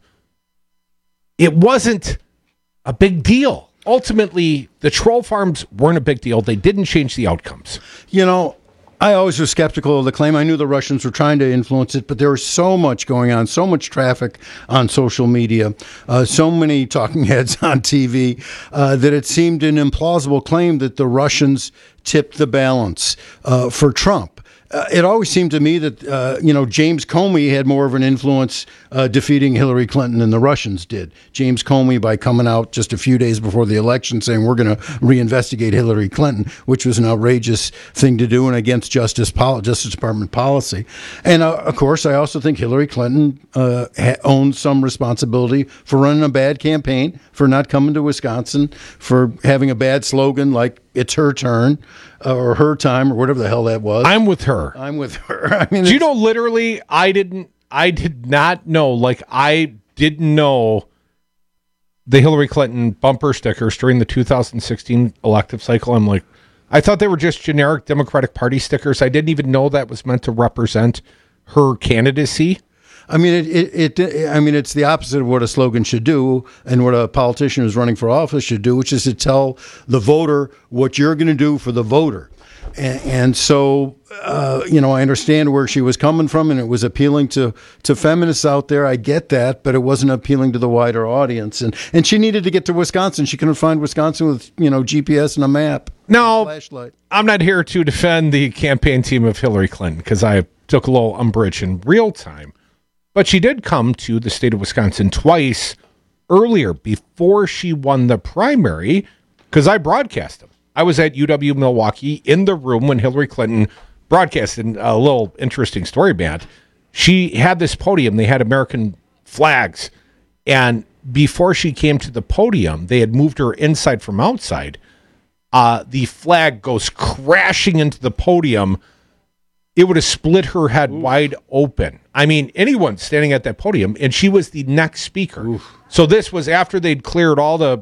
[SPEAKER 1] It wasn't a big deal. Ultimately, the troll farms weren't a big deal. They didn't change the outcomes.
[SPEAKER 34] You know, I always was skeptical of the claim. I knew the Russians were trying to influence it, but there was so much going on, so much traffic on social media, so many talking heads on TV, that it seemed an implausible claim that the Russians tipped the balance for Trump. It always seemed to me that, James Comey had more of an influence defeating Hillary Clinton than the Russians did. James Comey, by coming out just a few days before the election saying we're going to reinvestigate Hillary Clinton, which was an outrageous thing to do and against Justice Department policy. And, of course, I also think Hillary Clinton owns some responsibility for running a bad campaign, for not coming to Wisconsin, for having a bad slogan like it's her turn or her time or whatever the hell that was.
[SPEAKER 1] I'm with her.
[SPEAKER 34] I mean,
[SPEAKER 1] do you know, literally, I did not know, I didn't know the Hillary Clinton bumper stickers during the 2016 elective cycle. I'm like, I thought they were just generic Democratic Party stickers. I didn't even know that was meant to represent her candidacy.
[SPEAKER 34] I mean, it's the opposite of what a slogan should do and what a politician who's running for office should do, which is to tell the voter what you're going to do for the voter. And so, I understand where she was coming from, and it was appealing to feminists out there. I get that, but it wasn't appealing to the wider audience. And she needed to get to Wisconsin. She couldn't find Wisconsin with, GPS and a map.
[SPEAKER 1] No,
[SPEAKER 34] flashlight.
[SPEAKER 1] I'm not here to defend the campaign team of Hillary Clinton because I took a little umbrage in real time. But she did come to the state of Wisconsin twice earlier before she won the primary, because I broadcast them. I was at UW Milwaukee in the room when Hillary Clinton broadcasted. A little interesting story, Matt. She had this podium. They had American flags. And before she came to the podium, they had moved her inside from outside. The flag goes crashing into the podium. It would have split her head wide open. I mean, anyone standing at that podium, and she was the next speaker. Oof. So this was after they'd cleared all the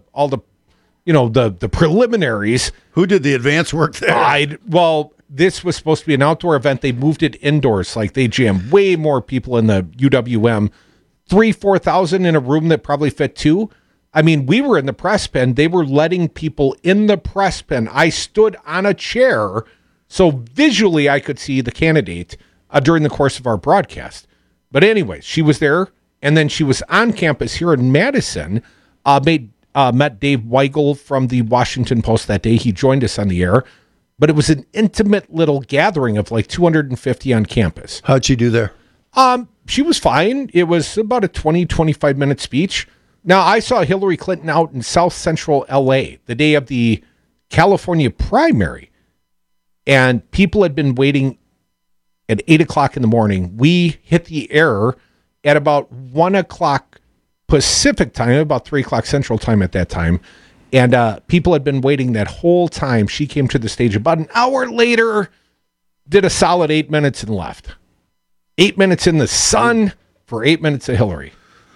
[SPEAKER 1] the preliminaries.
[SPEAKER 8] Who did the advance work there?
[SPEAKER 1] Well, this was supposed to be an outdoor event. They moved it indoors. Like, they jammed way more people in the UWM. 4,000 in a room that probably fit 2. I mean, we were in the press pen. They were letting people in the press pen. I stood on a chair, so visually I could see the candidate during the course of our broadcast. But anyways, she was there, and then she was on campus here in Madison, met Dave Weigel from the Washington Post that day. He joined us on the air, but it was an intimate little gathering of like 250 on campus.
[SPEAKER 8] How'd she do there?
[SPEAKER 1] She was fine. It was about a 20, 25-minute speech. Now, I saw Hillary Clinton out in South Central L.A. the day of the California primary, and people had been waiting at 8 o'clock in the morning. We hit the air at about 1 o'clock Pacific time, about 3 o'clock Central time at that time, and people had been waiting that whole time. She came to the stage about an hour later, did a solid 8 minutes and left. 8 minutes in the sun for 8 minutes of Hillary.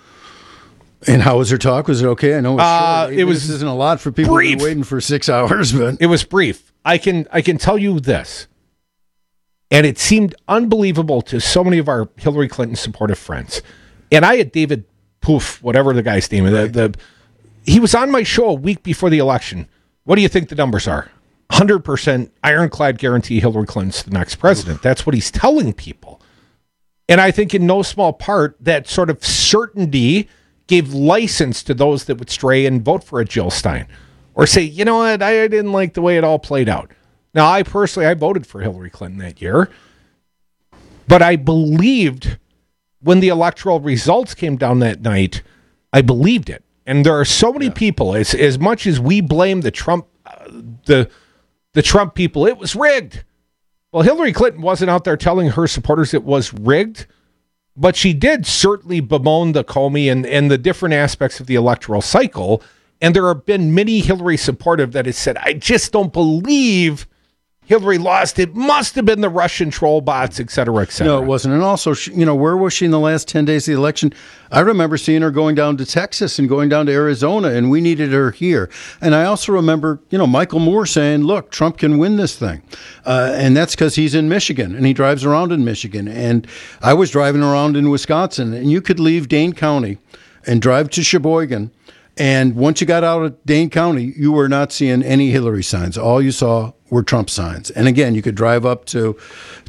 [SPEAKER 8] And how was her talk? Was it okay? I know
[SPEAKER 1] it was
[SPEAKER 8] isn't a lot for people who are waiting for 6 hours, but
[SPEAKER 1] it was brief. I can tell you this, and it seemed unbelievable to so many of our Hillary Clinton supportive friends. And I had David Poof, whatever the guy's name is, he was on my show a week before the election. What do you think the numbers are? 100% ironclad guarantee Hillary Clinton's the next president. That's what he's telling people. And I think in no small part, that sort of certainty gave license to those that would stray and vote for a Jill Stein or say, you know what, I didn't like the way it all played out. Now, I voted for Hillary Clinton that year, but I believed when the electoral results came down that night, I believed it. And there are so many people, as much as we blame the Trump, the Trump people, it was rigged. Well, Hillary Clinton wasn't out there telling her supporters it was rigged, but she did certainly bemoan the Comey and the different aspects of the electoral cycle. And there have been many Hillary supportive that has said, I just don't believe Hillary lost. It must have been the Russian troll bots, et cetera, et cetera.
[SPEAKER 8] No, it wasn't. And also, where was she in the last 10 days of the election? I remember seeing her going down to Texas and going down to Arizona, and we needed her here. And I also remember, Michael Moore saying, look, Trump can win this thing. And that's because he's in Michigan, and he drives around in Michigan. And I was driving around in Wisconsin, and you could leave Dane County and drive to Sheboygan. And once you got out of Dane County, you were not seeing any Hillary signs. All you saw were Trump signs. And again, you could drive up to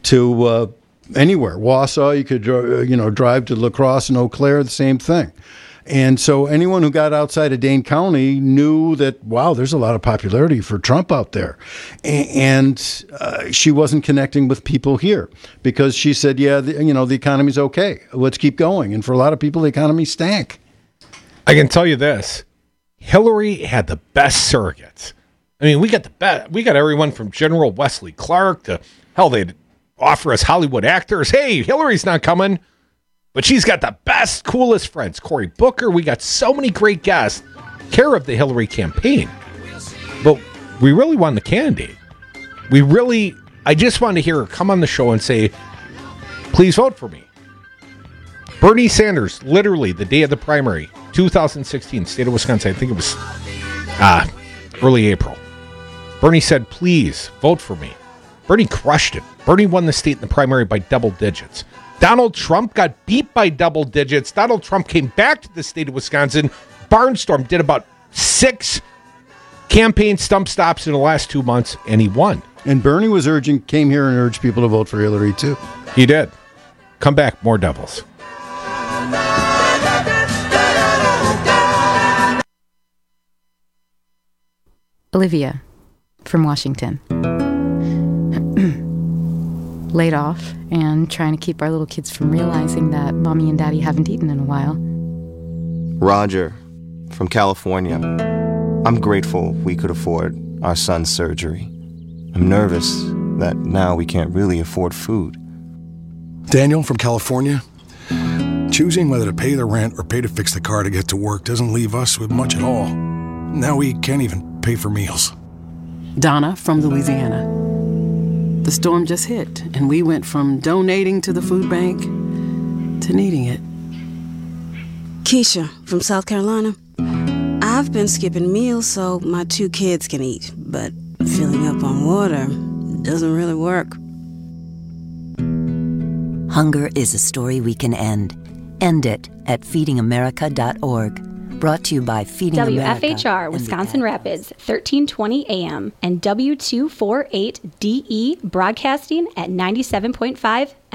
[SPEAKER 8] anywhere. Wausau, you could drive to La Crosse and Eau Claire, the same thing. And so anyone who got outside of Dane County knew that, wow, there's a lot of popularity for Trump out there. And she wasn't connecting with people here because she said, yeah, the economy's okay. Let's keep going. And for a lot of people, the economy stank.
[SPEAKER 1] I can tell you this. Hillary had the best surrogates. I mean, we got the best. We got everyone from General Wesley Clark to, hell, they'd offer us Hollywood actors. Hey, Hillary's not coming, but she's got the best, coolest friends. Cory Booker. We got so many great guests. Care of the Hillary campaign. But we really won the candidate. I just wanted to hear her come on the show and say, please vote for me. Bernie Sanders, literally the day of the primary, 2016, state of Wisconsin, I think it was early April. Bernie said, please vote for me. Bernie crushed it. Bernie won the state in the primary by double digits. Donald Trump got beat by double digits. Donald Trump came back to the state of Wisconsin. Barnstorm did about 6 campaign stump stops in the last 2 months, and he won.
[SPEAKER 8] And Bernie came here and urged people to vote for Hillary, too.
[SPEAKER 1] He did. Come back, more Devils.
[SPEAKER 33] Olivia from Washington.
[SPEAKER 10] laid off and trying to keep our little kids from realizing that Mommy and Daddy haven't eaten in a while.
[SPEAKER 11] Roger, from California. I'm grateful we could afford our son's surgery. I'm nervous that now we can't really afford food.
[SPEAKER 12] Daniel from California. Choosing whether to pay the rent or pay to fix the car to get to work doesn't leave us with much at all. Now we can't even pay for meals.
[SPEAKER 19] Donna from Louisiana. The storm just hit, and we went from donating to the food bank to needing it.
[SPEAKER 20] Keisha from South Carolina. I've been skipping meals so my 2 kids can eat, but filling up on water doesn't really work.
[SPEAKER 21] Hunger is a story we can end. End it at feedingamerica.org. Brought to you by Feeding America.
[SPEAKER 23] WFHR, Wisconsin Rapids, 1320 AM, and W248DE broadcasting at 97.5